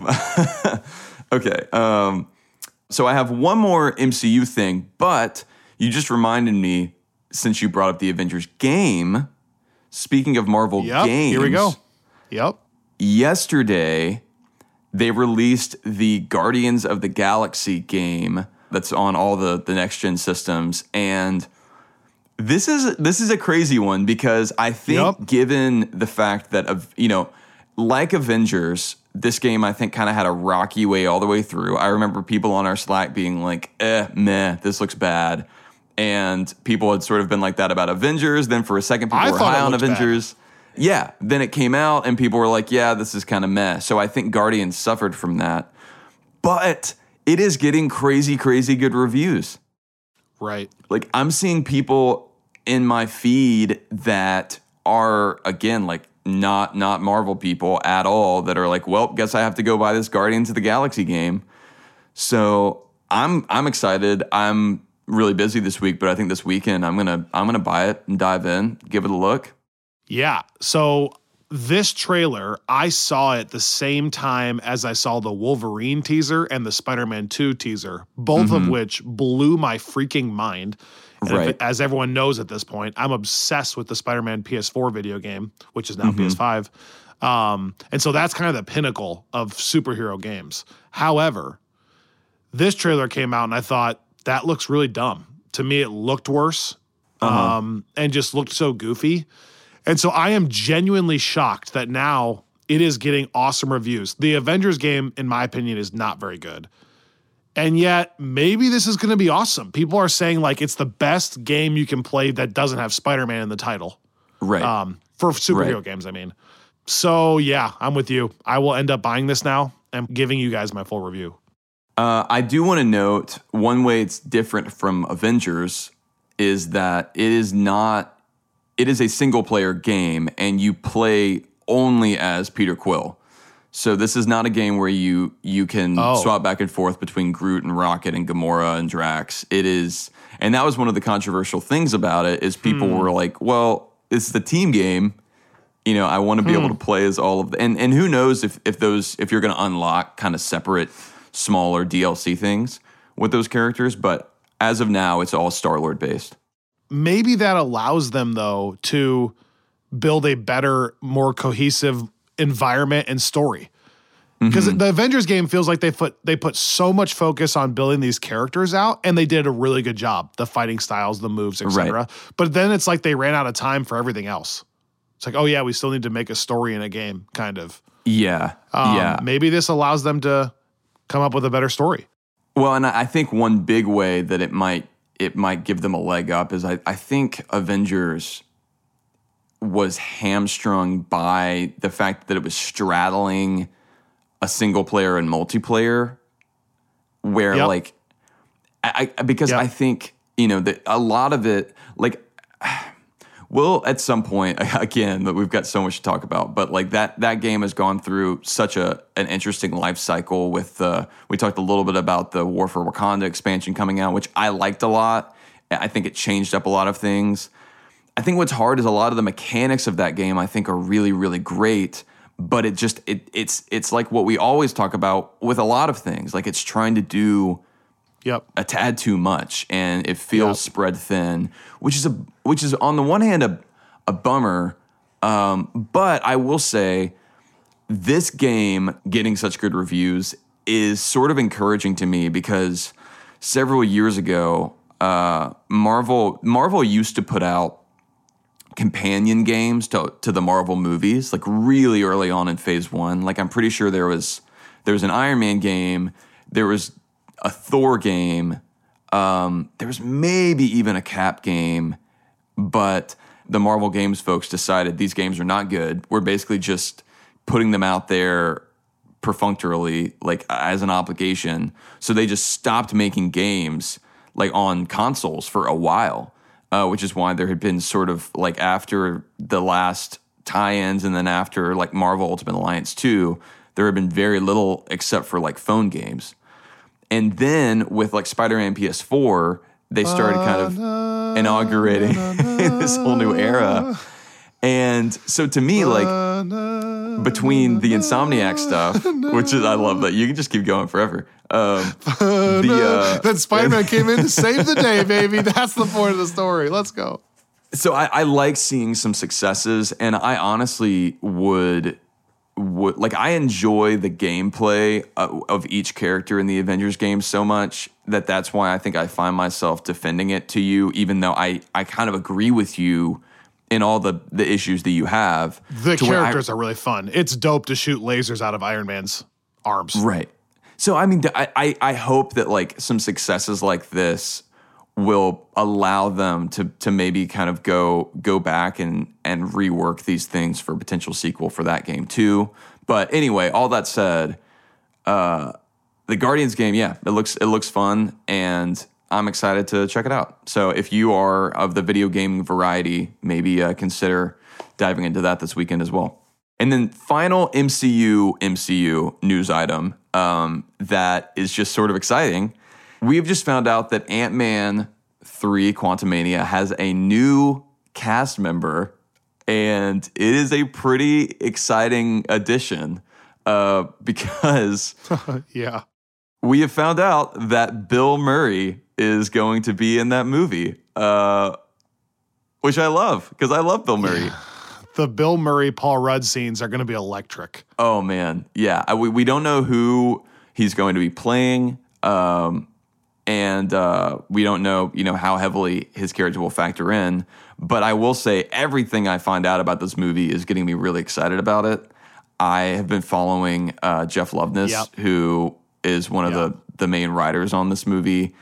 Okay. Um, so I have one more M C U thing, but you just reminded me, since you brought up the Avengers game, speaking of Marvel yep, games. Here we go. Yep. Yesterday, they released the Guardians of the Galaxy game that's on all the, the next-gen systems. And this is this is a crazy one because I think yep. given the fact that, of you know, like Avengers, this game I think kind of had a rocky way all the way through. I remember people on our Slack being like, eh, meh, this looks bad. And people had sort of been like that about Avengers. Then for a second, people I were high on Avengers. Bad. Yeah. Then it came out and people were like, yeah, this is kind of meh. So I think Guardians suffered from that. But it is getting crazy, crazy good reviews. Right. Like I'm seeing people in my feed that are, again, like not not Marvel people at all that are like, well, guess I have to go buy this Guardians of the Galaxy game. So I'm I'm excited. I'm really busy this week, but I think this weekend I'm gonna I'm gonna buy it and dive in, give it a look. Yeah. So this trailer, I saw it the same time as I saw the Wolverine teaser and the Spider-Man two teaser, both mm-hmm. of which blew my freaking mind. And right. if, as everyone knows at this point, I'm obsessed with the Spider-Man P S four video game, which is now mm-hmm. P S five. Um, and so that's kind of the pinnacle of superhero games. However, this trailer came out and I thought, that looks really dumb. To me, it looked worse uh-huh. um, and just looked so goofy. And so I am genuinely shocked that now it is getting awesome reviews. The Avengers game, in my opinion, is not very good. And yet, maybe this is going to be awesome. People are saying, like, it's the best game you can play that doesn't have Spider-Man in the title. Right. Um, for superhero right. games, I mean. So, yeah, I'm with you. I will end up buying this now and giving you guys my full review. Uh, I do want to note, one way it's different from Avengers is that it is not, it is a single-player game, and you play only as Peter Quill. So this is not a game where you you can oh. swap back and forth between Groot and Rocket and Gamora and Drax. It is, and that was one of the controversial things about it, is people hmm. were like, well, it's the team game. You know, I want to be hmm. able to play as all of the, and, and who knows if, if those, if you're going to unlock kind of separate, smaller D L C things with those characters. But as of now, it's all Star-Lord based. Maybe that allows them, though, to build a better, more cohesive environment and story. Because mm-hmm. the Avengers game feels like they put they put so much focus on building these characters out, and they did a really good job. The fighting styles, the moves, et cetera. Right. But then it's like they ran out of time for everything else. It's like, oh yeah, we still need to make a story in a game, kind of. Yeah, um, yeah. Maybe this allows them to come up with a better story. Well, and I think one big way that it might it might give them a leg up is I, I think Avengers was hamstrung by the fact that it was straddling a single player and multiplayer, where yep. like, I, I because yep. I think, you know, that a lot of it, like, well, at some point, again, that we've got so much to talk about, but like that that game has gone through such a an interesting life cycle with uh, we talked a little bit about the War for Wakanda expansion coming out, which I liked a lot. I think it changed up a lot of things. I think what's hard is a lot of the mechanics of that game I think are really, really great, but it just it it's it's like what we always talk about with a lot of things. Like it's trying to do Yep. a tad too much, and it feels Yep. spread thin, which is a which is on the one hand a a bummer, um, but I will say this game getting such good reviews is sort of encouraging to me because several years ago, uh, Marvel Marvel used to put out companion games to to the Marvel movies, like really early on in Phase One. Like I'm pretty sure there was there was an Iron Man game, there was a Thor game, um, there was maybe even a Cap game, but the Marvel Games folks decided these games are not good. We're basically just putting them out there perfunctorily, like as an obligation. So they just stopped making games like on consoles for a while, uh, which is why there had been sort of like after the last tie-ins and then after like Marvel Ultimate Alliance two, there had been very little except for like phone games. And then with like Spider-Man P S four, they started kind of inaugurating this whole new era. And so to me, like between the Insomniac stuff, which is, I love that. You can just keep going forever. Um, the, uh, then Spider-Man came in to save the day, baby. That's the point of the story. Let's go. So I, I like seeing some successes, and I honestly would... Would, like I enjoy the gameplay of, of each character in the Avengers game so much that that's why I think I find myself defending it to you, even though I, I kind of agree with you in all the, the issues that you have. The characters I, are really fun. It's dope to shoot lasers out of Iron Man's arms. Right. So, I mean, I, I, I hope that like some successes like this will allow them to to maybe kind of go go back and and rework these things for a potential sequel for that game too. But anyway, all that said, uh, the Guardians game, yeah, it looks it looks fun, and I'm excited to check it out. So if you are of the video gaming variety, maybe uh, consider diving into that this weekend as well. And then final M C U M C U news item um, that is just sort of exciting. We've just found out that Ant-Man three Quantumania has a new cast member, and it is a pretty exciting addition uh, because yeah, we have found out that Bill Murray is going to be in that movie, uh, which I love because I love Bill Murray. The Bill Murray, Paul Rudd scenes are going to be electric. Oh, man. Yeah, I, we, we don't know who he's going to be playing. Um And uh, we don't know, you know, how heavily his character will factor in. But I will say everything I find out about this movie is getting me really excited about it. I have been following uh, Jeff Loveness, yep. who is one of yep. the, the main writers on this movie.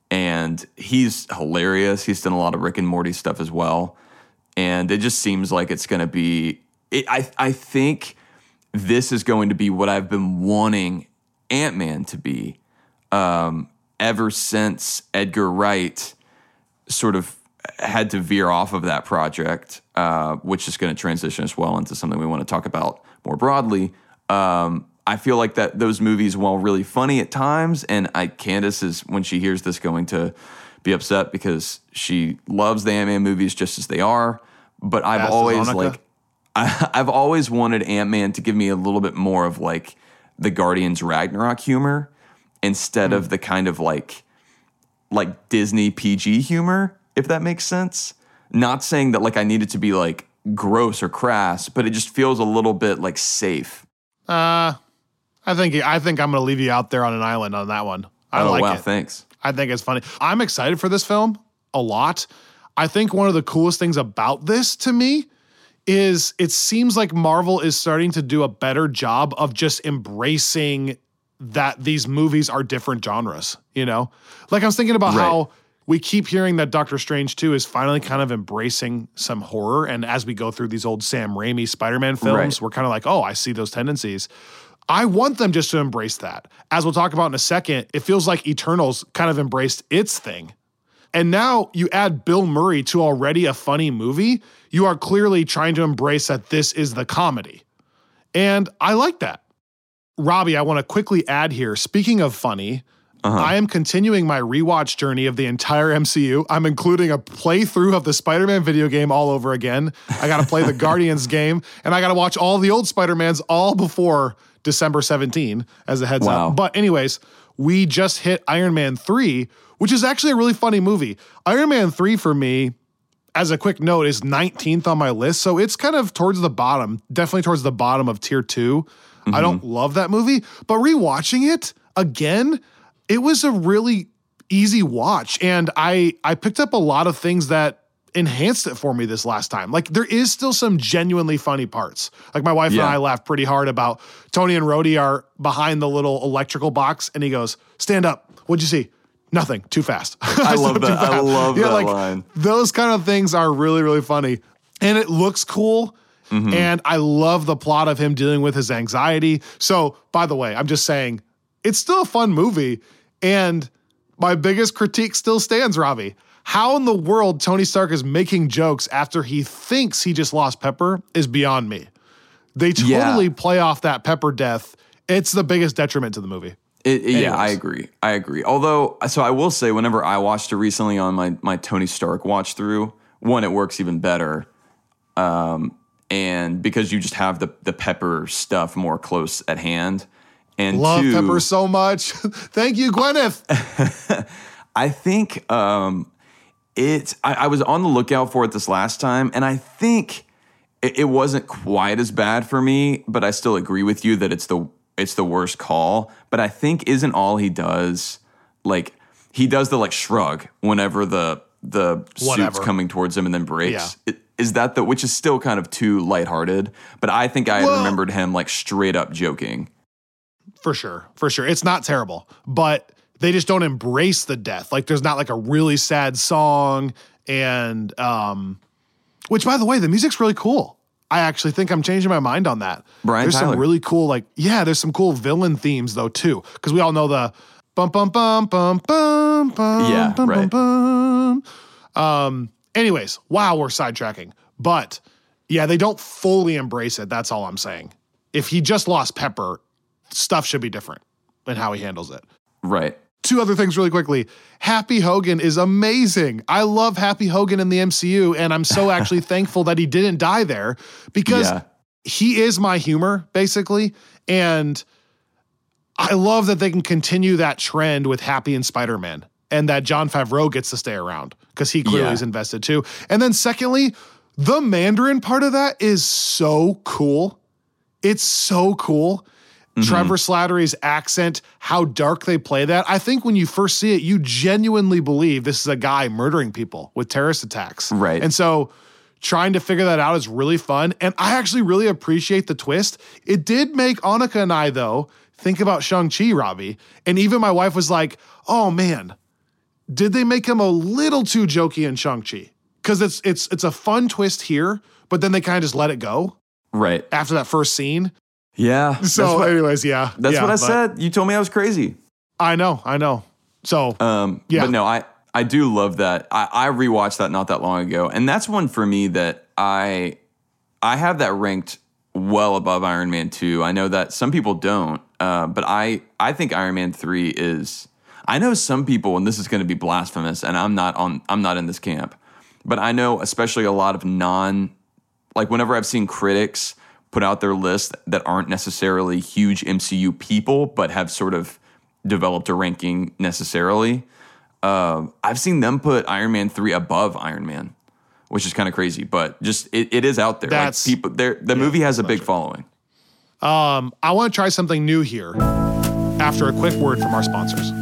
And he's hilarious. He's done a lot of Rick and Morty stuff as well. And it just seems like it's going to be... It, I, I think this is going to be what I've been wanting Ant-Man to be. Um... ever since Edgar Wright sort of had to veer off of that project, uh, which is going to transition as well into something we want to talk about more broadly. Um, I feel like that those movies, while really funny at times, and I, Candace is, when she hears this, going to be upset because she loves the Ant-Man movies just as they are. But I've As always Monica. like, I, I've always wanted Ant-Man to give me a little bit more of like the Guardians Ragnarok humor, instead mm. of the kind of like like Disney P G humor, if that makes sense. Not saying that like I need it to be like gross or crass, but it just feels a little bit like safe. Uh, I think I think I'm going to leave you out there on an island on that one. I oh, like wow, it. Thanks. I think it's funny. I'm excited for this film a lot. I think one of the coolest things about this to me is it seems like Marvel is starting to do a better job of just embracing that these movies are different genres, you know? Like I was thinking about right. how we keep hearing that Doctor Strange two is finally kind of embracing some horror. And as we go through these old Sam Raimi Spider-Man films, right. we're kind of like, oh, I see those tendencies. I want them just to embrace that. As we'll talk about in a second, it feels like Eternals kind of embraced its thing. And now you add Bill Murray to already a funny movie, you are clearly trying to embrace that this is the comedy. And I like that. Robbie, I want to quickly add here, speaking of funny, Uh-huh. I am continuing my rewatch journey of the entire M C U. I'm including a playthrough of the Spider-Man video game all over again. I got to play the Guardians game, and I got to watch all the old Spider-Mans all before December seventeenth as a heads wow. up. But anyways, we just hit Iron Man three, which is actually a really funny movie. Iron Man three for me, as a quick note, is nineteenth on my list. So it's kind of towards the bottom, definitely towards the bottom of tier two. Mm-hmm. I don't love that movie, but rewatching it again, it was a really easy watch. And I, I picked up a lot of things that enhanced it for me this last time. Like there is still some genuinely funny parts. Like my wife yeah. and I laughed pretty hard about Tony and Rhodey are behind the little electrical box and he goes, stand up. What'd you see? Nothing. Too fast. I, I love that. I love yeah, that like, line. Those kind of things are really, really funny. And it looks cool. Mm-hmm. And I love the plot of him dealing with his anxiety. So, by the way, I'm just saying, it's still a fun movie. And my biggest critique still stands, Robbie. How in the world Tony Stark is making jokes after he thinks he just lost Pepper is beyond me. They totally yeah. play off that Pepper death. It's the biggest detriment to the movie. It, yeah, I agree. I agree. Although, so I will say, whenever I watched it recently on my, my Tony Stark watch through, one, it works even better. Um, and because you just have the, the Pepper stuff more close at hand. And Love two, Pepper so much. Thank you, Gwyneth. I think um, it, I, I was on the lookout for it this last time, and I think it, it wasn't quite as bad for me, but I still agree with you that it's the it's the worst call. But I think isn't all he does, like, he does the, like, shrug whenever the the Whatever. suit's coming towards him and then breaks. Yeah. It, is that the, which is still kind of too lighthearted, but I think I had well, remembered him, like, straight up joking. For sure, for sure. It's not terrible, but they just don't embrace the death. Like there's not like a really sad song and, um, which by the way, the music's really cool. I actually think I'm changing my mind on that. Brian There's Tyler. some really cool, like, yeah, there's some cool villain themes though too. Cause we all know the bum, bum, bum, bum, bum, bum, yeah, bum, right. bum, bum. Um, anyways, wow, we're sidetracking, but yeah, they don't fully embrace it. That's all I'm saying. If he just lost Pepper, stuff should be different in how he handles it. Right. Two other things really quickly. Happy Hogan is amazing. I love Happy Hogan in the M C U, and I'm so actually thankful that he didn't die there because yeah. he is my humor, basically. And I love that they can continue that trend with Happy and Spider-Man and that Jon Favreau gets to stay around because he clearly yeah. is invested too. And then secondly, the Mandarin part of that is so cool. It's so cool. Mm-hmm. Trevor Slattery's accent, how dark they play that. I think when you first see it, you genuinely believe this is a guy murdering people with terrorist attacks. Right. And so trying to figure that out is really fun. And I actually really appreciate the twist. It did make Annika and I, though, think about Shang-Chi, Robbie. And even my wife was like, oh, man, did they make him a little too jokey in Shang-Chi? Because it's, it's, it's a fun twist here, but then they kind of just let it go. Right. After that first scene. Yeah. So what, anyways, yeah. That's yeah, what I but, said. You told me I was crazy. I know, I know. So, um, yeah. But no, I, I do love that. I, I rewatched that not that long ago. And that's one for me that I I have that ranked well above Iron Man two. I know that some people don't, uh, but I, I think Iron Man three is, I know some people, and this is going to be blasphemous, and I'm not on I'm not in this camp, but I know especially a lot of non, like whenever I've seen critics put out their list that aren't necessarily huge M C U people, but have sort of developed a ranking necessarily. Uh, I've seen them put Iron Man three above Iron Man, which is kind of crazy, but just it, it is out there. That's, like people, there. The yeah, movie has a big true. following. Um, I want to try something new here after a quick word from our sponsors.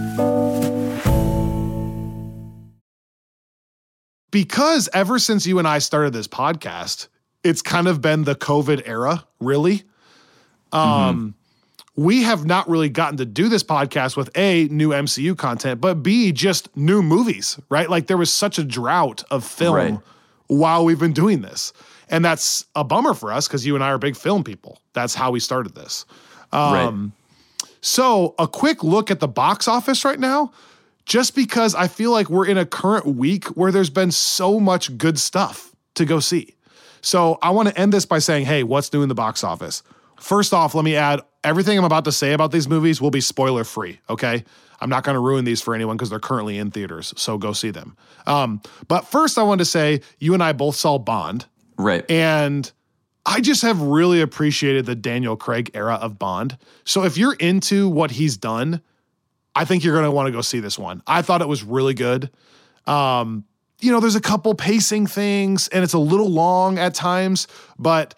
Because ever since you and I started this podcast, it's kind of been the COVID era, really. Um, mm-hmm. We have not really gotten to do this podcast with A, new M C U content, but B, just new movies, right? Like there was such a drought of film right. while we've been doing this. And that's a bummer for us because you and I are big film people. That's how we started this. Um, right. So a quick look at the box office right now, just because I feel like we're in a current week where there's been so much good stuff to go see. So I want to end this by saying, hey, what's new in the box office? First off, let me add, everything I'm about to say about these movies will be spoiler free, okay? I'm not going to ruin these for anyone because they're currently in theaters, so go see them. Um, but first, I wanted to say you and I both saw Bond. Right. And I just have really appreciated the Daniel Craig era of Bond. So if you're into what he's done, I think you're going to want to go see this one. I thought it was really good. Um, you know, there's a couple pacing things, and it's a little long at times, but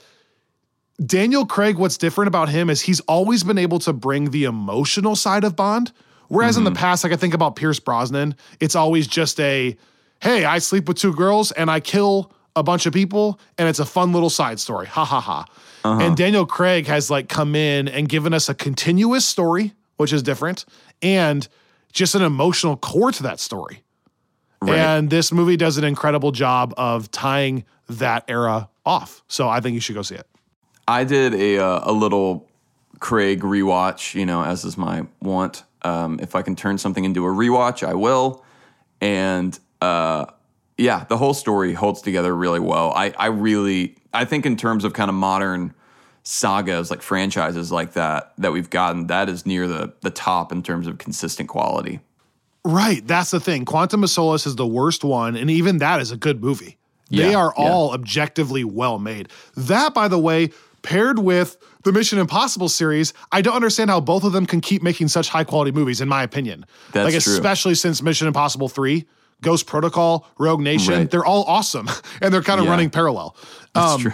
Daniel Craig, what's different about him is he's always been able to bring the emotional side of Bond. Whereas mm-hmm. in the past, like I think about Pierce Brosnan, it's always just a, hey, I sleep with two girls and I kill a bunch of people and it's a fun little side story. Ha ha ha. Uh-huh. And Daniel Craig has like come in and given us a continuous story, which is different, and just an emotional core to that story. Right. And this movie does an incredible job of tying that era off. So I think you should go see it. I did a uh, a little Craig rewatch, you know, as is my want. Um, if I can turn something into a rewatch, I will. And uh, yeah, the whole story holds together really well. I, I really, I think in terms of kind of modern sagas, like franchises like that, that we've gotten, that is near the the top in terms of consistent quality. Right. That's the thing. Quantum of Solace is the worst one, and even that is a good movie. They yeah, are all yeah. objectively well made. That, by the way, paired with the Mission Impossible series, I don't understand how both of them can keep making such high quality movies, in my opinion. That's like, true. Especially since Mission Impossible three, Ghost Protocol, Rogue Nation, right. they're all awesome, and they're kind of yeah. running parallel. That's um, true.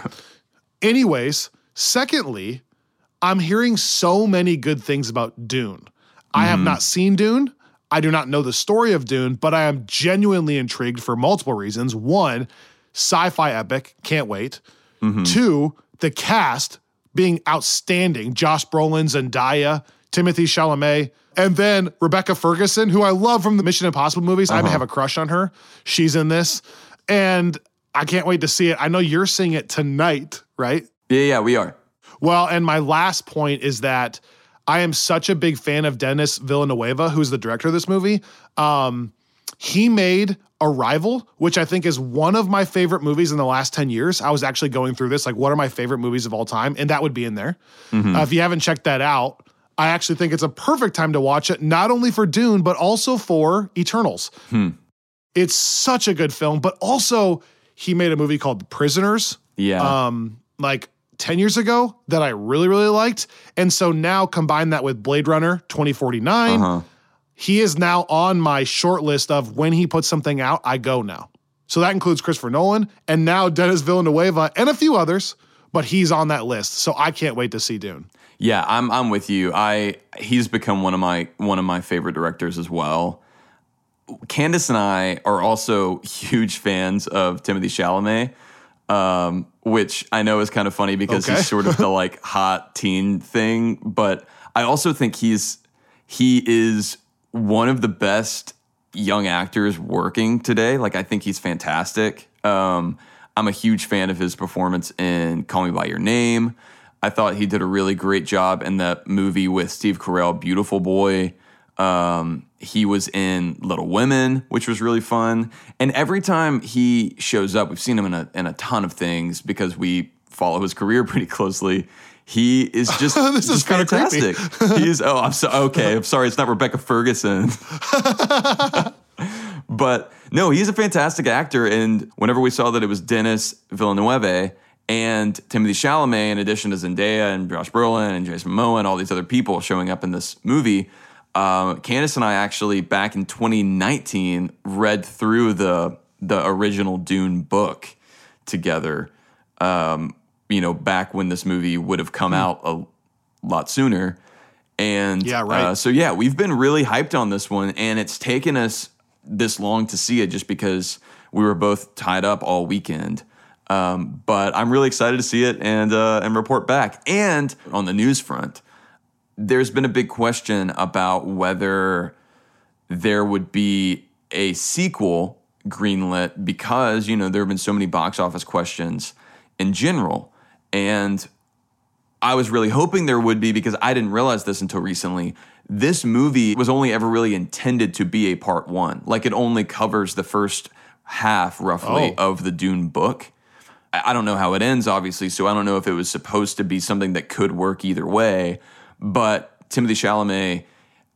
Anyways, secondly, I'm hearing so many good things about Dune. Mm. I have not seen Dune. I do not know the story of Dune, but I am genuinely intrigued for multiple reasons. One, sci-fi epic, can't wait. Mm-hmm. Two, the cast being outstanding. Josh Brolin, Zendaya, Timothée Chalamet, and then Rebecca Ferguson, who I love from the Mission Impossible movies. Uh-huh. I have a crush on her. She's in this, and I can't wait to see it. I know you're seeing it tonight, right? Yeah, yeah, we are. Well, and my last point is that I am such a big fan of Denis Villeneuve, who's the director of this movie. Um, he made Arrival, which I think is one of my favorite movies in the last ten years. I was actually going through this, like, what are my favorite movies of all time? And that would be in there. Mm-hmm. Uh, if you haven't checked that out, I actually think it's a perfect time to watch it, not only for Dune, but also for Eternals. Hmm. It's such a good film, but also he made a movie called The Prisoners. Yeah. Um, like ten years ago that I really, really liked. And so now combine that with Blade Runner twenty forty-nine. Uh-huh. He is now on my short list of when he puts something out, I go now. So that includes Christopher Nolan and now Denis Villeneuve and a few others, but he's on that list. So I can't wait to see Dune. Yeah, I'm I'm with you. I he's become one of my one of my favorite directors as well. Candace and I are also huge fans of Timothée Chalamet, um, which I know is kind of funny because okay. he's sort of the like hot teen thing, but I also think he's he is one of the best young actors working today. Like, I think he's fantastic. Um, I'm a huge fan of his performance in Call Me By Your Name. I thought he did a really great job in that movie with Steve Carell, Beautiful Boy. Um, he was in Little Women, which was really fun. And every time he shows up, we've seen him in a, in a ton of things because we follow his career pretty closely. He is just, this just is fantastic. He's oh, I'm so okay. I'm sorry, it's not Rebecca Ferguson. But no, he's a fantastic actor. And whenever we saw that it was Denis Villeneuve and Timothée Chalamet, in addition to Zendaya and Josh Brolin and Jason Momoa and all these other people showing up in this movie, um, Candace and I actually back in twenty nineteen read through the the original Dune book together. Um, you know, back when this movie would have come out a lot sooner. And yeah, right. Uh, so, yeah, we've been really hyped on this one, and it's taken us this long to see it just because we were both tied up all weekend. Um, but I'm really excited to see it and uh, and report back. And on the news front, there's been a big question about whether there would be a sequel greenlit because, you know, there have been so many box office questions in general. And I was really hoping there would be because I didn't realize this until recently. This movie was only ever really intended to be a part one. Like, it only covers the first half, roughly, oh. of the Dune book. I don't know how it ends, obviously, so I don't know if it was supposed to be something that could work either way. But Timothée Chalamet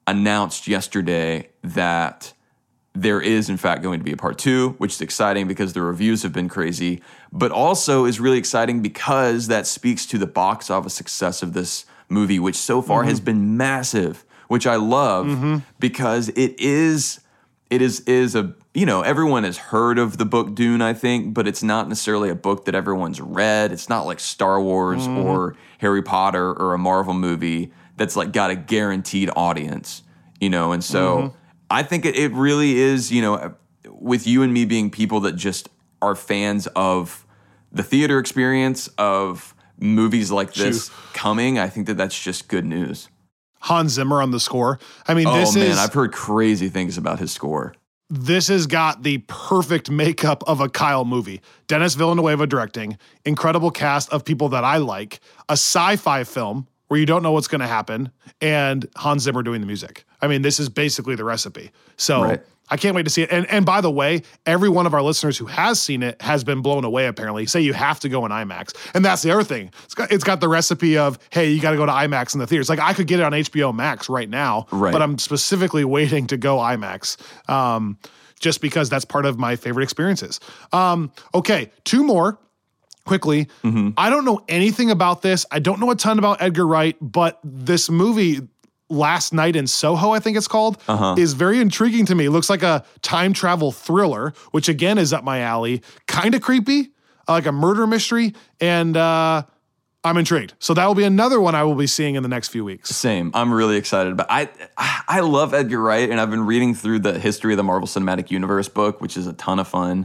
announced yesterday that there is, in fact, going to be a part two, which is exciting because the reviews have been crazy, but also is really exciting because that speaks to the box office success of this movie, which so far mm-hmm. has been massive, which I love mm-hmm. because it is, it is, is a, you know, everyone has heard of the book Dune, I think, but it's not necessarily a book that everyone's read. It's not like Star Wars mm-hmm. or Harry Potter or a Marvel movie that's like got a guaranteed audience, you know, and so mm-hmm. I think it, it really is, you know, with you and me being people that just are fans of the theater experience, of movies like this Shoot. coming, I think that that's just good news. Hans Zimmer on the score. I mean, oh, this man, is... I've heard crazy things about his score. This has got the perfect makeup of a Kyle movie. Dennis Villanueva directing, incredible cast of people that I like, a sci-fi film where you don't know what's going to happen, and Hans Zimmer doing the music. I mean, this is basically the recipe. So right. I can't wait to see it. And and by the way, every one of our listeners who has seen it has been blown away, apparently. Say you have to go in IMAX. And that's the other thing. It's got, it's got the recipe of, hey, you got to go to IMAX in the theaters. Like, I could get it on H B O Max right now, right. but I'm specifically waiting to go IMAX um, just because that's part of my favorite experiences. Um, okay, two more. Quickly, mm-hmm. I don't know anything about this. I don't know a ton about Edgar Wright, but this movie, Last Night in Soho, I think it's called, uh-huh. is very intriguing to me. It looks like a time travel thriller, which again is up my alley. Kind of creepy, like a murder mystery, and uh, I'm intrigued. So that will be another one I will be seeing in the next few weeks. Same. I'm really excited about it. I I love Edgar Wright, and I've been reading through the History of the Marvel Cinematic Universe book, which is a ton of fun,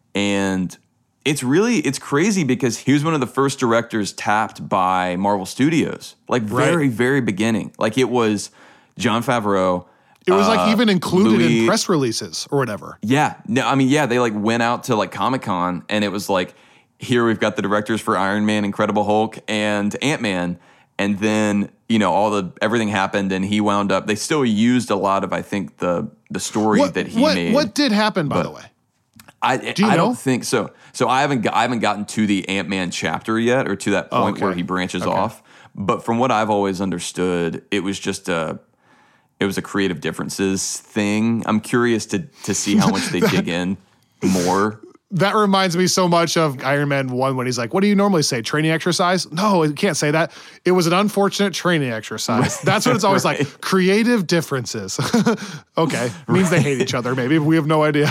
and It's really, it's crazy because he was one of the first directors tapped by Marvel Studios, like very, right. very beginning. Like it was Jon Favreau. It was uh, like even included Louis, in press releases or whatever. Yeah. No, I mean, yeah, they like went out to like Comic-Con and it was like, here we've got the directors for Iron Man, Incredible Hulk, and Ant-Man. And then, you know, all the, everything happened and he wound up, they still used a lot of, I think, the the story what, that he what, made. What did happen, by but, the way? I, Do you I know? don't think so. So I haven't got, I haven't gotten to the Ant-Man chapter yet, or to that point oh, okay. where he branches okay. off. But from what I've always understood, it was just a it was a creative differences thing. I'm curious to to see how much they dig in more. That reminds me so much of Iron Man one when he's like, what do you normally say? Training exercise? No, you can't say that. It was an unfortunate training exercise. That's what it's always right. like. Creative differences. Okay. It means right. they hate each other, maybe. We have no idea.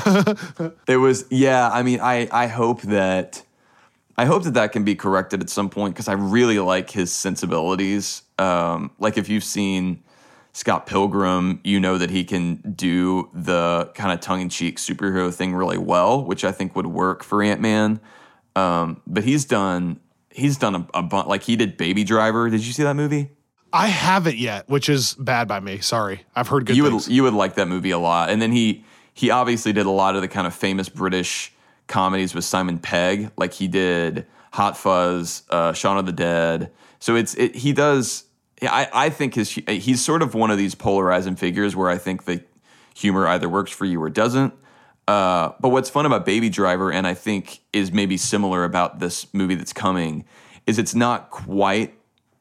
It was, yeah, I mean, I, I hope that I hope that that can be corrected at some point because I really like his sensibilities. Um, like if you've seen Scott Pilgrim, you know that he can do the kind of tongue-in-cheek superhero thing really well, which I think would work for Ant-Man. Um, but he's done he's done a, a bunch. Like he did Baby Driver. Did you see that movie? I haven't yet, which is bad by me. Sorry, I've heard good you things. Would, you would like that movie a lot. And then he he obviously did a lot of the kind of famous British comedies with Simon Pegg. Like he did Hot Fuzz, uh, Shaun of the Dead. So it's it, he does. I, I think his he's sort of one of these polarizing figures where I think the humor either works for you or doesn't. Uh, but what's fun about Baby Driver, and I think is maybe similar about this movie that's coming, is it's not quite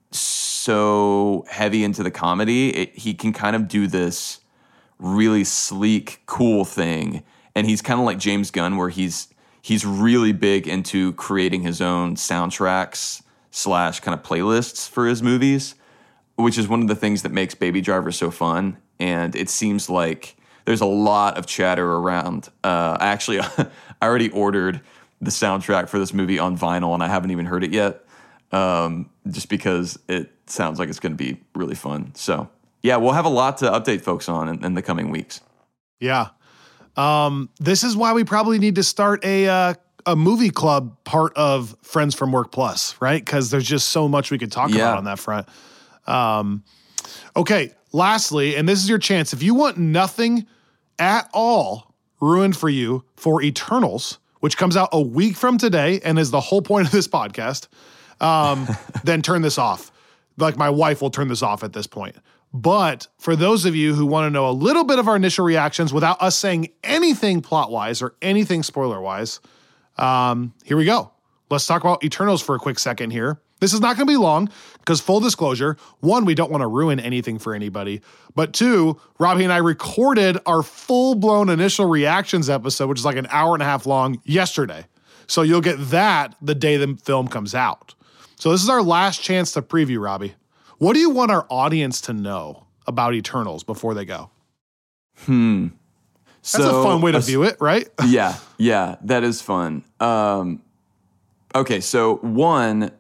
so heavy into the comedy. It, he can kind of do this really sleek, cool thing, and he's kind of like James Gunn, where he's he's really big into creating his own soundtracks slash kind of playlists for his movies, which is one of the things that makes Baby Driver so fun. And it seems like there's a lot of chatter around. Uh, actually, I already ordered the soundtrack for this movie on vinyl, and I haven't even heard it yet, um, just because it sounds like it's going to be really fun. So, yeah, we'll have a lot to update folks on in, in the coming weeks. Yeah. Um, this is why we probably need to start a uh, a movie club part of Friends from Work Plus, right? Because there's just so much we could talk yeah. about on that front. Um, okay, lastly, and this is your chance, if you want nothing at all ruined for you for Eternals, which comes out a week from today and is the whole point of this podcast, um, then turn this off. Like my wife will turn this off at this point. But for those of you who want to know a little bit of our initial reactions without us saying anything plot-wise or anything spoiler-wise, um, here we go. Let's talk about Eternals for a quick second here. This is not going to be long because, full disclosure, one, we don't want to ruin anything for anybody. But two, Robbie and I recorded our full-blown initial reactions episode, which is like an hour and a half long, yesterday. So you'll get that the day the film comes out. So this is our last chance to preview, Robbie. What do you want our audience to know about Eternals before they go? Hmm. That's so, a fun way to uh, view it, right? yeah, yeah, that is fun. Um, okay, so one,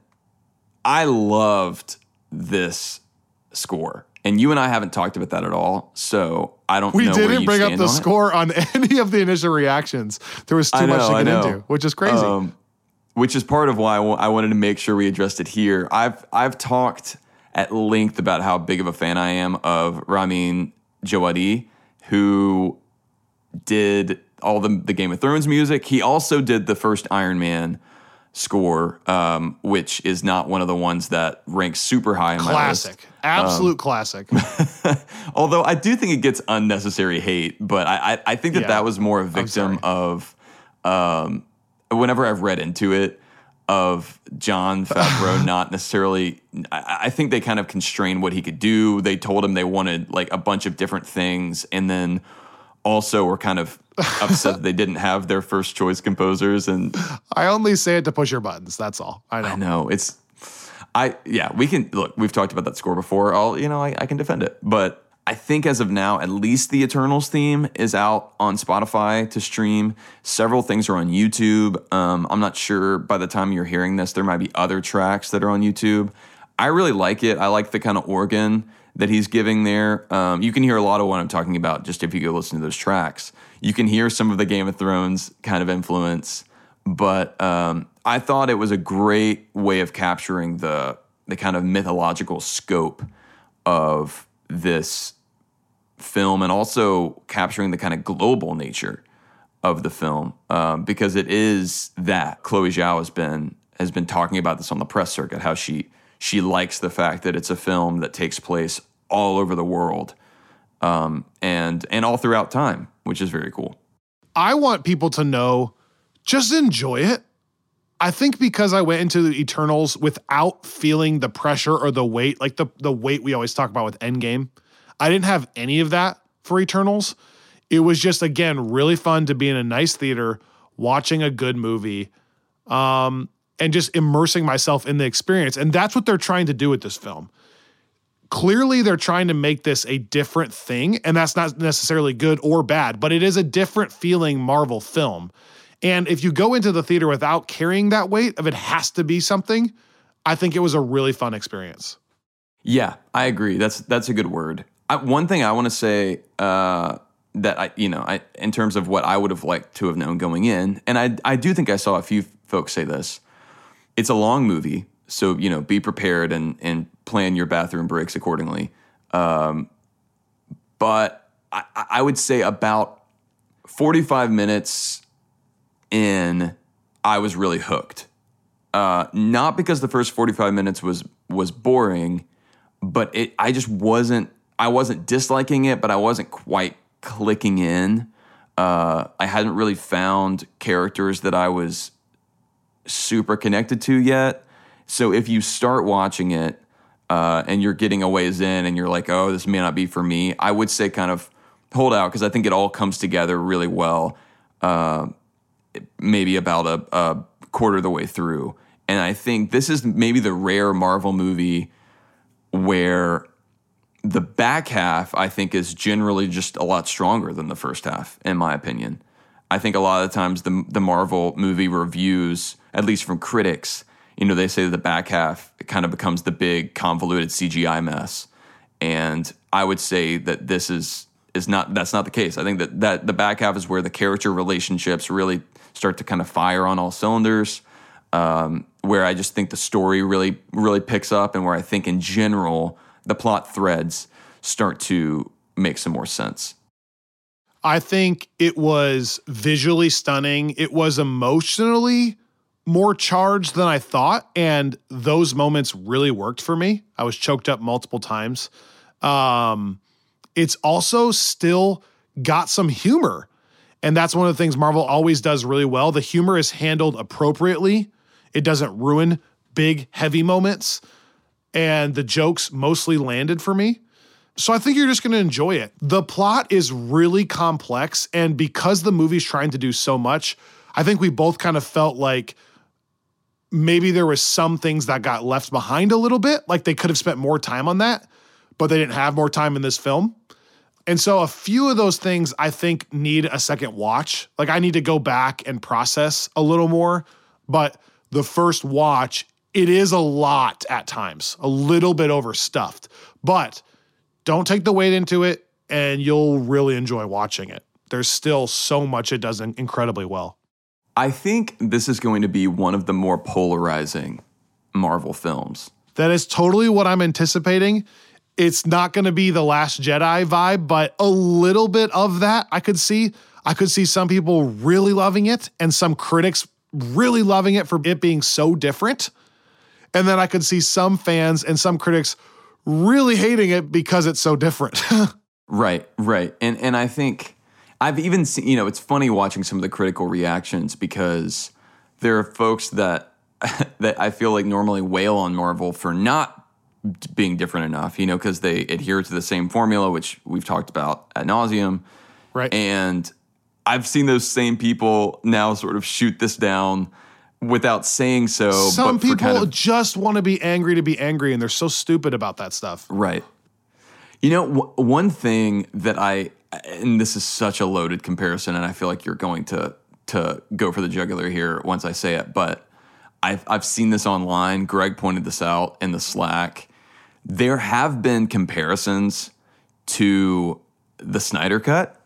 I loved this score. And you and I haven't talked about that at all, so I don't we know where you didn't bring up the on score it. on any of the initial reactions. There was too know, much to I get know. into, which is crazy. Um, which is part of why I, w- I wanted to make sure we addressed it here. I've I've talked at length about how big of a fan I am of Ramin Djawadi, who did all the, the Game of Thrones music. He also did the first Iron Man score, um, which is not one of the ones that ranks super high in classic. my list. Absolute um, classic. Although I do think it gets unnecessary hate, but I, I, I think that yeah, that was more a victim of, um, whenever I've read into it, of Jon Favreau not necessarily, I, I think they kind of constrained what he could do. They told him they wanted like a bunch of different things, and then also were kind of upset that they didn't have their first choice composers. And I only say it to push your buttons. That's all. I know. I know it's, I, yeah, we can look, we've talked about that score before. I'll, you know, I, I can defend it, but I think as of now, at least the Eternals theme is out on Spotify to stream. Several things are on YouTube. Um, I'm not sure by the time you're hearing this, there might be other tracks that are on YouTube. I really like it. I like the kind of organ that he's giving there. Um, you can hear a lot of what I'm talking about just if you go listen to those tracks. You can hear some of the Game of Thrones kind of influence, but um, I thought it was a great way of capturing the the kind of mythological scope of this film, and also capturing the kind of global nature of the film, um, because it is that. Chloe Zhao has been has been talking about this on the press circuit, how she she likes the fact that it's a film that takes place all over the world, um, and and all throughout time, which is very cool. I want people to know, just enjoy it. I think because I went into the Eternals without feeling the pressure or the weight, like the, the weight we always talk about with Endgame. I didn't have any of that for Eternals. It was just, again, really fun to be in a nice theater, watching a good movie, um, and just immersing myself in the experience. And that's what they're trying to do with this film. Clearly, they're trying to make this a different thing, and that's not necessarily good or bad, but it is a different feeling Marvel film. And if you go into the theater without carrying that weight of it has to be something, I think it was a really fun experience. Yeah, I agree. That's that's a good word. I, one thing I want to say uh, that I, you know, I in terms of what I would have liked to have known going in, and I I do think I saw a few folks say this. It's a long movie, so you know, be prepared and and plan your bathroom breaks accordingly. Um, but I, I would say about forty-five minutes in, I was really hooked. Uh, not because the first forty-five minutes was was boring, but it I just wasn't I wasn't disliking it, but I wasn't quite clicking in. Uh, I hadn't really found characters that I was super connected to yet. So if you start watching it uh, and you're getting a ways in and you're like, oh, this may not be for me, I would say kind of hold out, because I think it all comes together really well. Uh, maybe about a, a quarter of the way through. And I think this is maybe the rare Marvel movie where the back half, I think, is generally just a lot stronger than the first half, in my opinion. I think a lot of the times the, the Marvel movie reviews, at least from critics, you know, they say that the back half it kind of becomes the big convoluted C G I mess. And I would say that this is is not that's not the case. I think that, that the back half is where the character relationships really start to kind of fire on all cylinders, um, where I just think the story really, really picks up, and where I think in general the plot threads start to make some more sense. I think it was visually stunning. It was emotionally more charged than I thought, and those moments really worked for me. I was choked up multiple times. Um, it's also still got some humor. And that's one of the things Marvel always does really well. The humor is handled appropriately. It doesn't ruin big, heavy moments, and the jokes mostly landed for me. So I think you're just going to enjoy it. The plot is really complex, and because the movie's trying to do so much, I think we both kind of felt like maybe there was some things that got left behind a little bit, like they could have spent more time on that, but they didn't have more time in this film. And so a few of those things I think need a second watch. Like I need to go back and process a little more, but the first watch, it is a lot at times, a little bit overstuffed, but don't take the weight into it and you'll really enjoy watching it. There's still so much it does incredibly well. I think this is going to be one of the more polarizing Marvel films. That is totally what I'm anticipating. It's not going to be the Last Jedi vibe, but a little bit of that I could see. I could see some people really loving it and some critics really loving it for it being so different. And then I could see some fans and some critics really hating it because it's so different. Right, right. And and I think I've even seen, you know, it's funny watching some of the critical reactions because there are folks that that I feel like normally wail on Marvel for not being different enough, you know, because they adhere to the same formula, which we've talked about ad nauseum. Right. And I've seen those same people now sort of shoot this down without saying so. Some but for people kind of, just want to be angry to be angry, and they're so stupid about that stuff. Right. You know, w- one thing that I, and this is such a loaded comparison, and I feel like you're going to to go for the jugular here once I say it, but I've I've seen this online. Greg pointed this out in the Slack. There have been comparisons to the Snyder Cut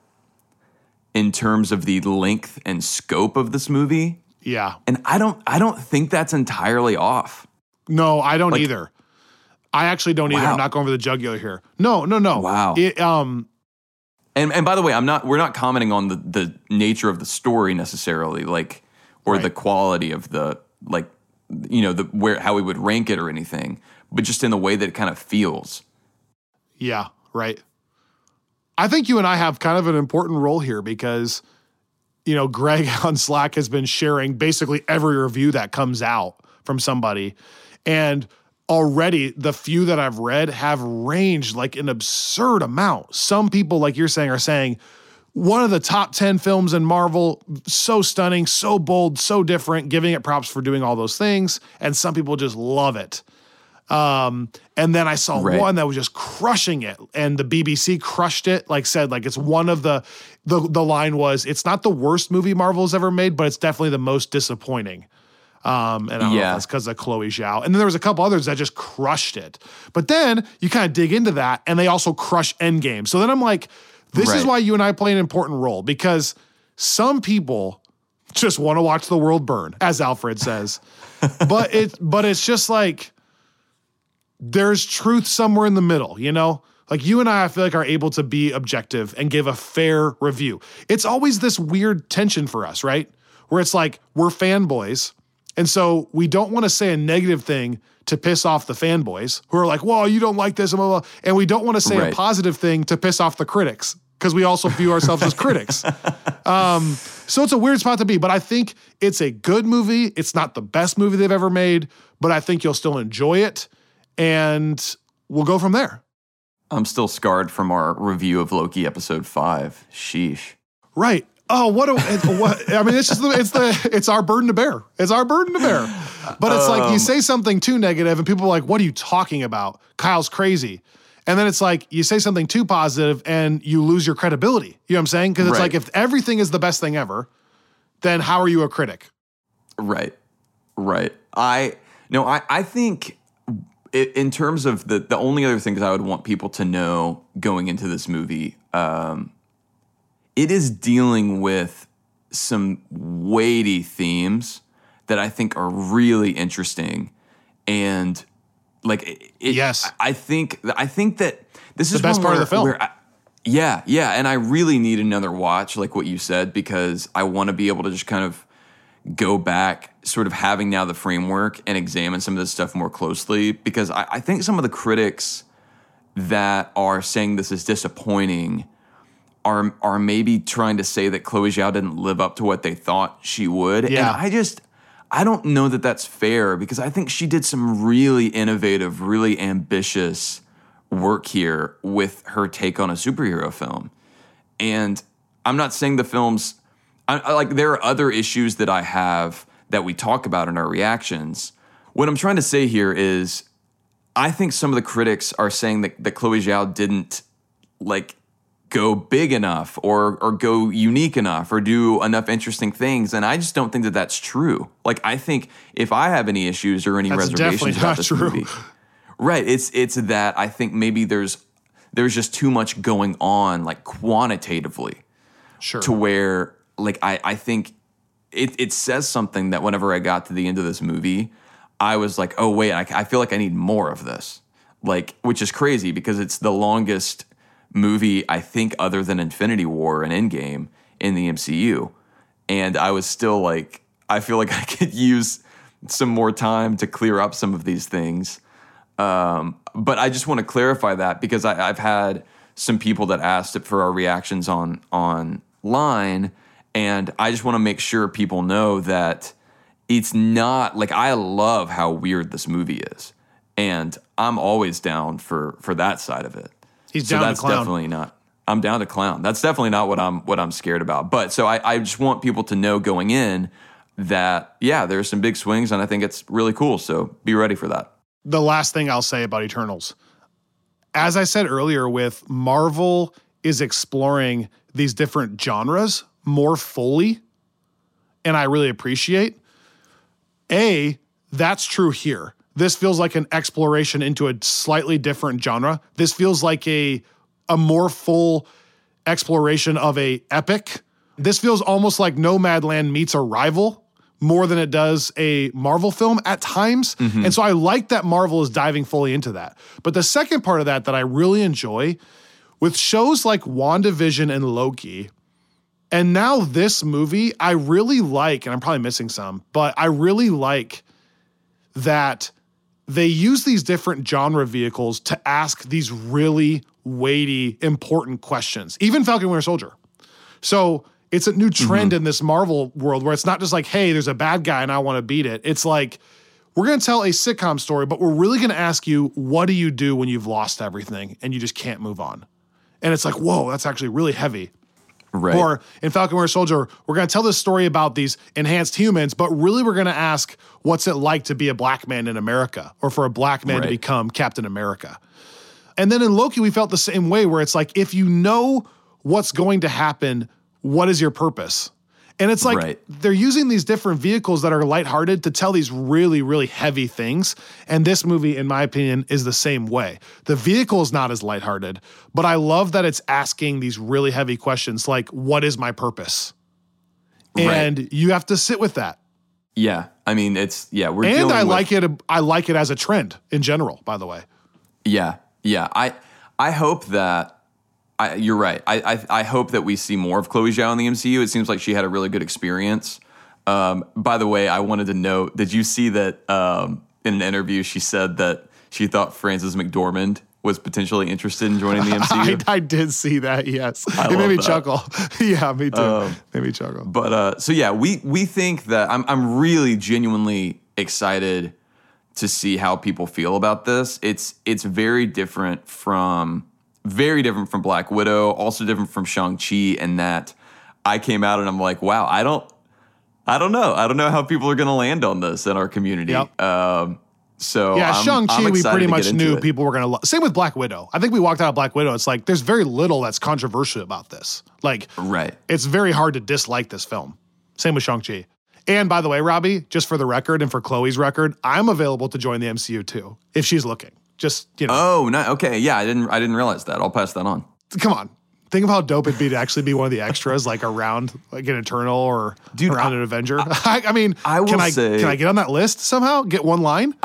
in terms of the length and scope of this movie. Yeah. And I don't I don't think that's entirely off. No, I don't Like- either. I actually don't either. Wow. I'm not going for the jugular here. No, no, no. Wow. It, um, And and by the way, I'm not we're not commenting on the, the nature of the story necessarily, like or Right. the quality of the like you know, the where how we would rank it or anything, but just in the way that it kind of feels. yeah, right. I think you and I have kind of an important role here because, you know, Greg on Slack has been sharing basically every review that comes out from somebody. And already the few that I've read have ranged like an absurd amount. Some people, like you're saying, are saying one of the top ten films in Marvel, so stunning, so bold, so different, giving it props for doing all those things. And some people just love it. Um, and then I saw Right. one that was just crushing it, and the B B C crushed it. Like said, like it's one of the, the, the line was, it's not the worst movie Marvel's ever made, but it's definitely the most disappointing. Um, and I don't know if Yeah. that's because of Chloe Zhao. And then there was a couple others that just crushed it. But then you kind of dig into that, and they also crush Endgame. So then I'm like, this is Right. why you and I play an important role, because some people just want to watch the world burn, as Alfred says. but it, but it's just like, there's truth somewhere in the middle, you know? Like you and I, I feel like are able to be objective and give a fair review. It's always this weird tension for us, right? Where it's like, we're fanboys. And so we don't want to say a negative thing to piss off the fanboys who are like, whoa, you don't like this, and blah, blah. And we don't want to say Right. a positive thing to piss off the critics because we also view ourselves as critics. Um, so it's a weird spot to be, but I think it's a good movie. It's not the best movie they've ever made, but I think you'll still enjoy it. And we'll go from there. I'm still scarred from our review of Loki episode five. Sheesh. Right. Oh, what a, it, what, I mean, it's just, the, it's the, it's our burden to bear. It's our burden to bear. But it's like you say something too negative and people are like, what are you talking about? Kyle's crazy. And then it's like you say something too positive and you lose your credibility. You know what I'm saying? Because it's Right. like if everything is the best thing ever, then how are you a critic? Right. Right. I no, I, I think it, in terms of the the only other things I would want people to know going into this movie, um, it is dealing with some weighty themes that I think are really interesting. And like it, it- Yes. I, I think I think that this is The best one part of where- the film. where I- yeah, yeah, and I really need another watch, like what you said, because I want to be able to just kind of go back, sort of having now the framework and examine some of this stuff more closely, because I, I think some of the critics that are saying this is disappointing are are maybe trying to say that Chloe Zhao didn't live up to what they thought she would. Yeah. And I just, I don't know that that's fair because I think she did some really innovative, really ambitious work here with her take on a superhero film. And I'm not saying the film's, I, I, like there are other issues that I have that we talk about in our reactions. What I'm trying to say here is I think some of the critics are saying that, that Chloe Zhao didn't like go big enough or or go unique enough or do enough interesting things. And I just don't think that that's true. Like, I think if I have any issues or any that's reservations about this true. movie, right, it's it's that I think maybe there's there's just too much going on, like quantitatively, sure, to where like I I think it it says something that whenever I got to the end of this movie, I was like, oh wait, I, I feel like I need more of this, like, which is crazy because it's the longest movie, I think, other than Infinity War and Endgame in the M C U. And I was still like, I feel like I could use some more time to clear up some of these things. Um, but I just want to clarify that because I, I've had some people that asked it for our reactions on online, and I just want to make sure people know that it's not like, I love how weird this movie is, and I'm always down for for that side of it. He's so down that's to clown. definitely not. I'm down to clown. That's definitely not what I'm what I'm scared about. But so I, I just want people to know going in that yeah, there's some big swings, and I think it's really cool. So be ready for that. The last thing I'll say about Eternals, as I said earlier, with Marvel is exploring these different genres more fully, and I really appreciate. A, that's true here. This feels like an exploration into a slightly different genre. This feels like a a more full exploration of a epic. This feels almost like Nomadland meets Arrival more than it does a Marvel film at times. Mm-hmm. And so I like that Marvel is diving fully into that. But the second part of that that I really enjoy with shows like WandaVision and Loki, and now this movie, I really like, and I'm probably missing some, but I really like that they use these different genre vehicles to ask these really weighty, important questions. Even Falcon Winter Soldier. So it's a new trend mm-hmm. in this Marvel world where it's not just like, hey, there's a bad guy and I want to beat it. It's like, we're going to tell a sitcom story, but we're really going to ask you, what do you do when you've lost everything and you just can't move on? And it's like, whoa, that's actually really heavy. Right. Or in Falcon Winter Soldier, we're going to tell this story about these enhanced humans, but really we're going to ask, what's it like to be a black man in America, or for a black man right. to become Captain America? And then in Loki, we felt the same way, where it's like, if you know what's going to happen, what is your purpose? And it's like right. they're using these different vehicles that are lighthearted to tell these really, really heavy things. And this movie, in my opinion, is the same way. The vehicle is not as lighthearted, but I love that it's asking these really heavy questions like, what is my purpose? Right. And you have to sit with that. Yeah. I mean, it's, yeah, we're And dealing I with, like it. I like it as a trend in general, by the way. Yeah. Yeah. I, I hope that, I, you're right. I, I I hope that we see more of Chloe Zhao in the M C U. It seems like she had a really good experience. Um, by the way, I wanted to note, did you see that um, in an interview she said that she thought Frances McDormand was potentially interested in joining the M C U? I, I did see that, yes. I it made me that. chuckle. Yeah, me too. Um, made me chuckle. But uh, so yeah, we we think that I'm I'm really genuinely excited to see how people feel about this. It's it's very different from very different from Black Widow, also different from Shang-Chi, in that I came out and I'm like, wow, I don't I don't know. I don't know how people are going to land on this in our community. Yep. Um, so yeah, I'm, Shang-Chi, I'm we pretty much knew it. people were going to love. Same with Black Widow. I think we walked out of Black Widow. It's like, there's very little that's controversial about this. Like, right. It's very hard to dislike this film. Same with Shang-Chi. And by the way, Robbie, just for the record and for Chloe's record, I'm available to join the M C U too, if she's looking. Just, you know. Oh, no. Okay. Yeah, I didn't I didn't realize that. I'll pass that on. Come on. Think of how dope it'd be to actually be one of the extras, like around like an Eternal or Dude, around I, an Avenger. I, I, I mean, I will can I say, can I get on that list somehow? Get one line?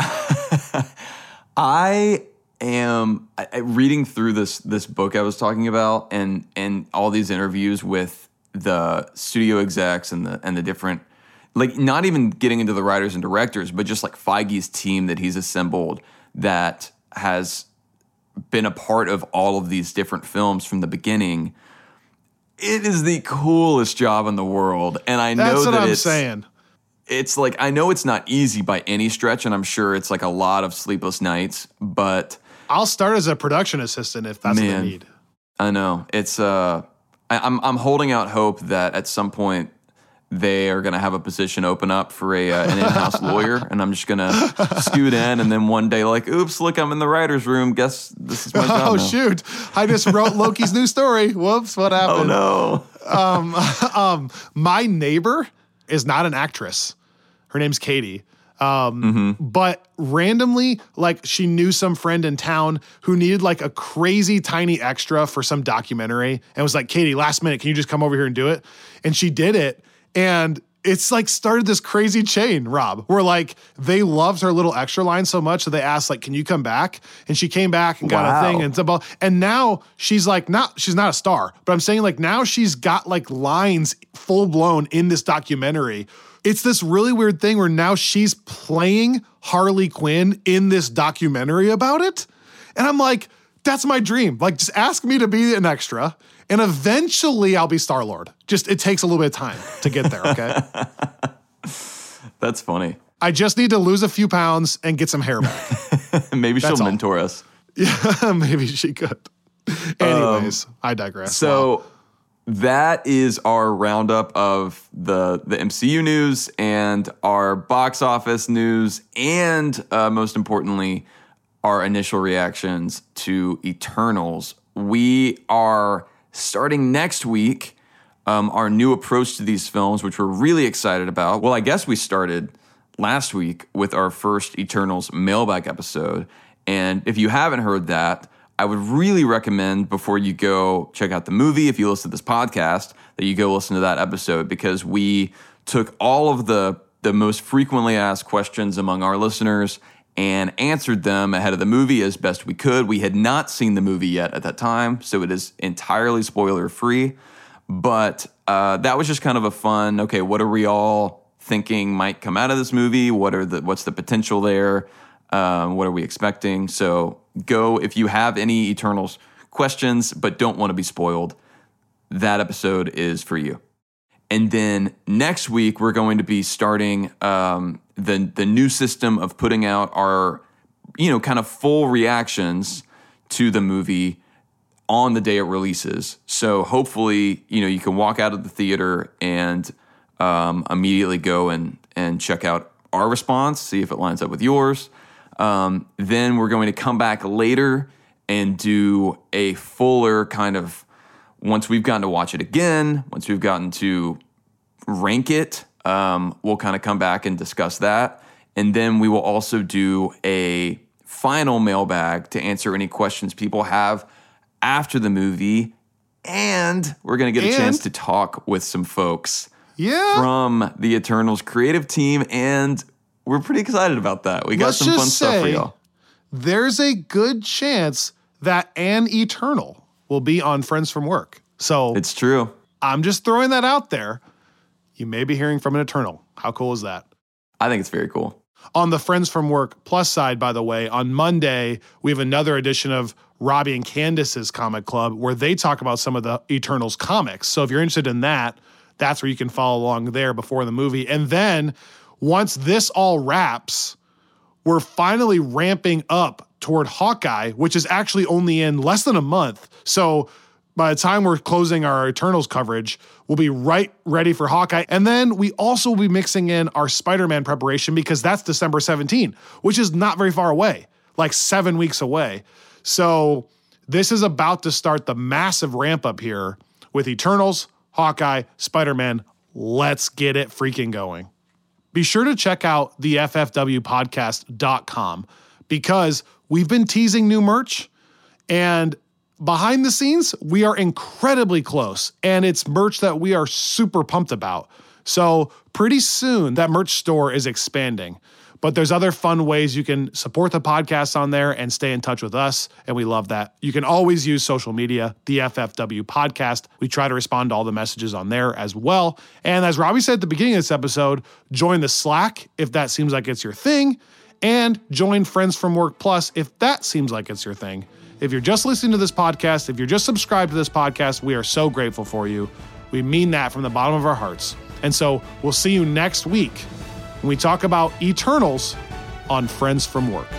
I am I, I, reading through this this book I was talking about, and and all these interviews with the studio execs and the and the different, like, not even getting into the writers and directors, but just like Feige's team that he's assembled that has been a part of all of these different films from the beginning. It is the coolest job in the world, and I That's know what that I'm it's saying. it's like, I know it's not easy by any stretch, and I'm sure it's like a lot of sleepless nights, but I'll start as a production assistant if that's man, what they need. I know. It's uh I, I'm I'm holding out hope that at some point they are going to have a position open up for a uh, an in-house lawyer, and I'm just going to scoot in, and then one day like, oops, look, I'm in the writer's room. Guess this is my job Oh, now. shoot. I just wrote Loki's new story. Whoops, what happened? Oh, no. um, um, my neighbor is not an actress. Her name's Katie. Um, mm-hmm. But randomly, like she knew some friend in town who needed like a crazy tiny extra for some documentary and was like, Katie, last minute, can you just come over here and do it? And she did it. And it's like started this crazy chain, Rob, where like they loved her little extra line so much that they asked like, can you come back? And she came back and got Wow. a thing and stuff. And now she's like, not, she's not a star, but I'm saying like now she's got like lines full blown in this documentary. It's this really weird thing where now she's playing Harley Quinn in this documentary about it. And I'm like, that's my dream. Like, just ask me to be an extra, and eventually I'll be Star-Lord. Just, it takes a little bit of time to get there, okay? That's funny. I just need to lose a few pounds and get some hair back. Maybe she'll That's all. mentor us. Yeah, maybe she could. Anyways, um, I digress. So wow. that is our roundup of the, the M C U news and our box office news and, uh, most importantly, our initial reactions to Eternals. We are starting next week um, our new approach to these films, which we're really excited about. Well, I guess we started last week with our first Eternals mailbag episode. And if you haven't heard that, I would really recommend before you go check out the movie, if you listen to this podcast, that you go listen to that episode, because we took all of the, the most frequently asked questions among our listeners and answered them ahead of the movie as best we could. We had not seen the movie yet at that time, so it is entirely spoiler-free. But uh, that was just kind of a fun, okay, what are we all thinking might come out of this movie? What are the what's the potential there? Um, what are we expecting? So go, if you have any Eternals questions but don't want to be spoiled, that episode is for you. And then next week, we're going to be starting um, the the new system of putting out our, you know, kind of full reactions to the movie on the day it releases. So hopefully, you know, you can walk out of the theater and um, immediately go and, and check out our response, see if it lines up with yours. Um, then we're going to come back later and do a fuller kind of, once we've gotten to watch it again, once we've gotten to rank it, um, we'll kind of come back and discuss that. And then we will also do a final mailbag to answer any questions people have after the movie. And we're going to get a And- chance to talk with some folks Yeah. from the Eternals creative team. And we're pretty excited about that. We got Let's some fun just stuff for say y'all. There's a good chance that an Eternal will be on Friends from Work. So It's true. I'm just throwing that out there. You may be hearing from an Eternal. How cool is that? I think it's very cool. On the Friends from Work Plus side, by the way, on Monday, we have another edition of Robbie and Candace's Comic Club where they talk about some of the Eternals comics. So if you're interested in that, that's where you can follow along there before the movie. And then once this all wraps, we're finally ramping up toward Hawkeye, which is actually only in less than a month. So by the time we're closing our Eternals coverage, we'll be right ready for Hawkeye. And then we also will be mixing in our Spider-Man preparation because that's December seventeenth, which is not very far away, like seven weeks away. So this is about to start the massive ramp up here with Eternals, Hawkeye, Spider-Man. Let's get it freaking going. Be sure to check out the F F W podcast dot com because we've been teasing new merch, and behind the scenes, we are incredibly close, and it's merch that we are super pumped about. So pretty soon, that merch store is expanding. But there's other fun ways you can support the podcast on there and stay in touch with us, and we love that. You can always use social media, the F F W Podcast. We try to respond to all the messages on there as well. And as Robbie said at the beginning of this episode, join the Slack if that seems like it's your thing, and join Friends from Work Plus if that seems like it's your thing. If you're just listening to this podcast, if you're just subscribed to this podcast, we are so grateful for you. We mean that from the bottom of our hearts. And so we'll see you next week when we talk about Eternals on Friends from Work.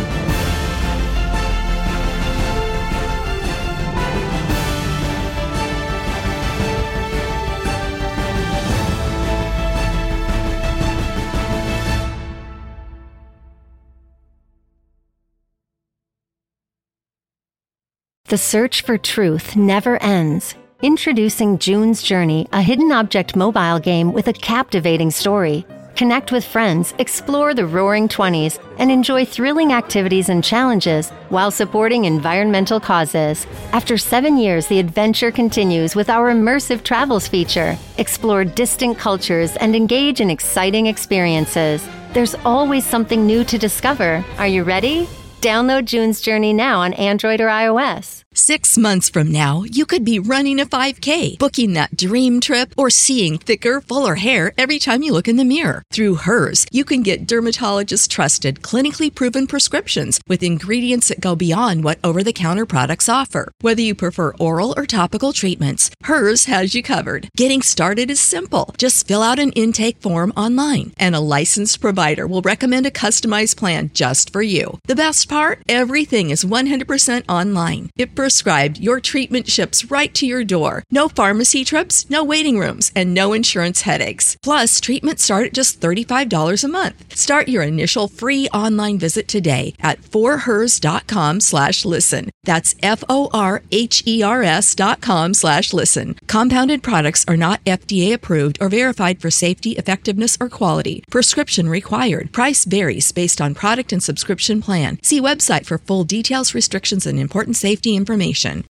The search for truth never ends. Introducing June's Journey, a hidden object mobile game with a captivating story. Connect with friends, explore the Roaring Twenties, and enjoy thrilling activities and challenges while supporting environmental causes. After seven years, the adventure continues with our immersive travels feature. Explore distant cultures and engage in exciting experiences. There's always something new to discover. Are you ready? Download June's Journey now on Android or iOS. Six months from now, you could be running a five K, booking that dream trip, or seeing thicker, fuller hair every time you look in the mirror. Through Hers, you can get dermatologist-trusted, clinically proven prescriptions with ingredients that go beyond what over-the-counter products offer. Whether you prefer oral or topical treatments, Hers has you covered. Getting started is simple. Just fill out an intake form online, and a licensed provider will recommend a customized plan just for you. The best part? Everything is one hundred percent online. It prescribed, your treatment ships right to your door. No pharmacy trips, no waiting rooms, and no insurance headaches. Plus, treatments start at just thirty-five dollars a month. Start your initial free online visit today at forhers.com slash listen. That's F-O-R-H-E-R-S dot com slash listen. Compounded products are not F D A approved or verified for safety, effectiveness, or quality. Prescription required. Price varies based on product and subscription plan. See website for full details, restrictions, and important safety information.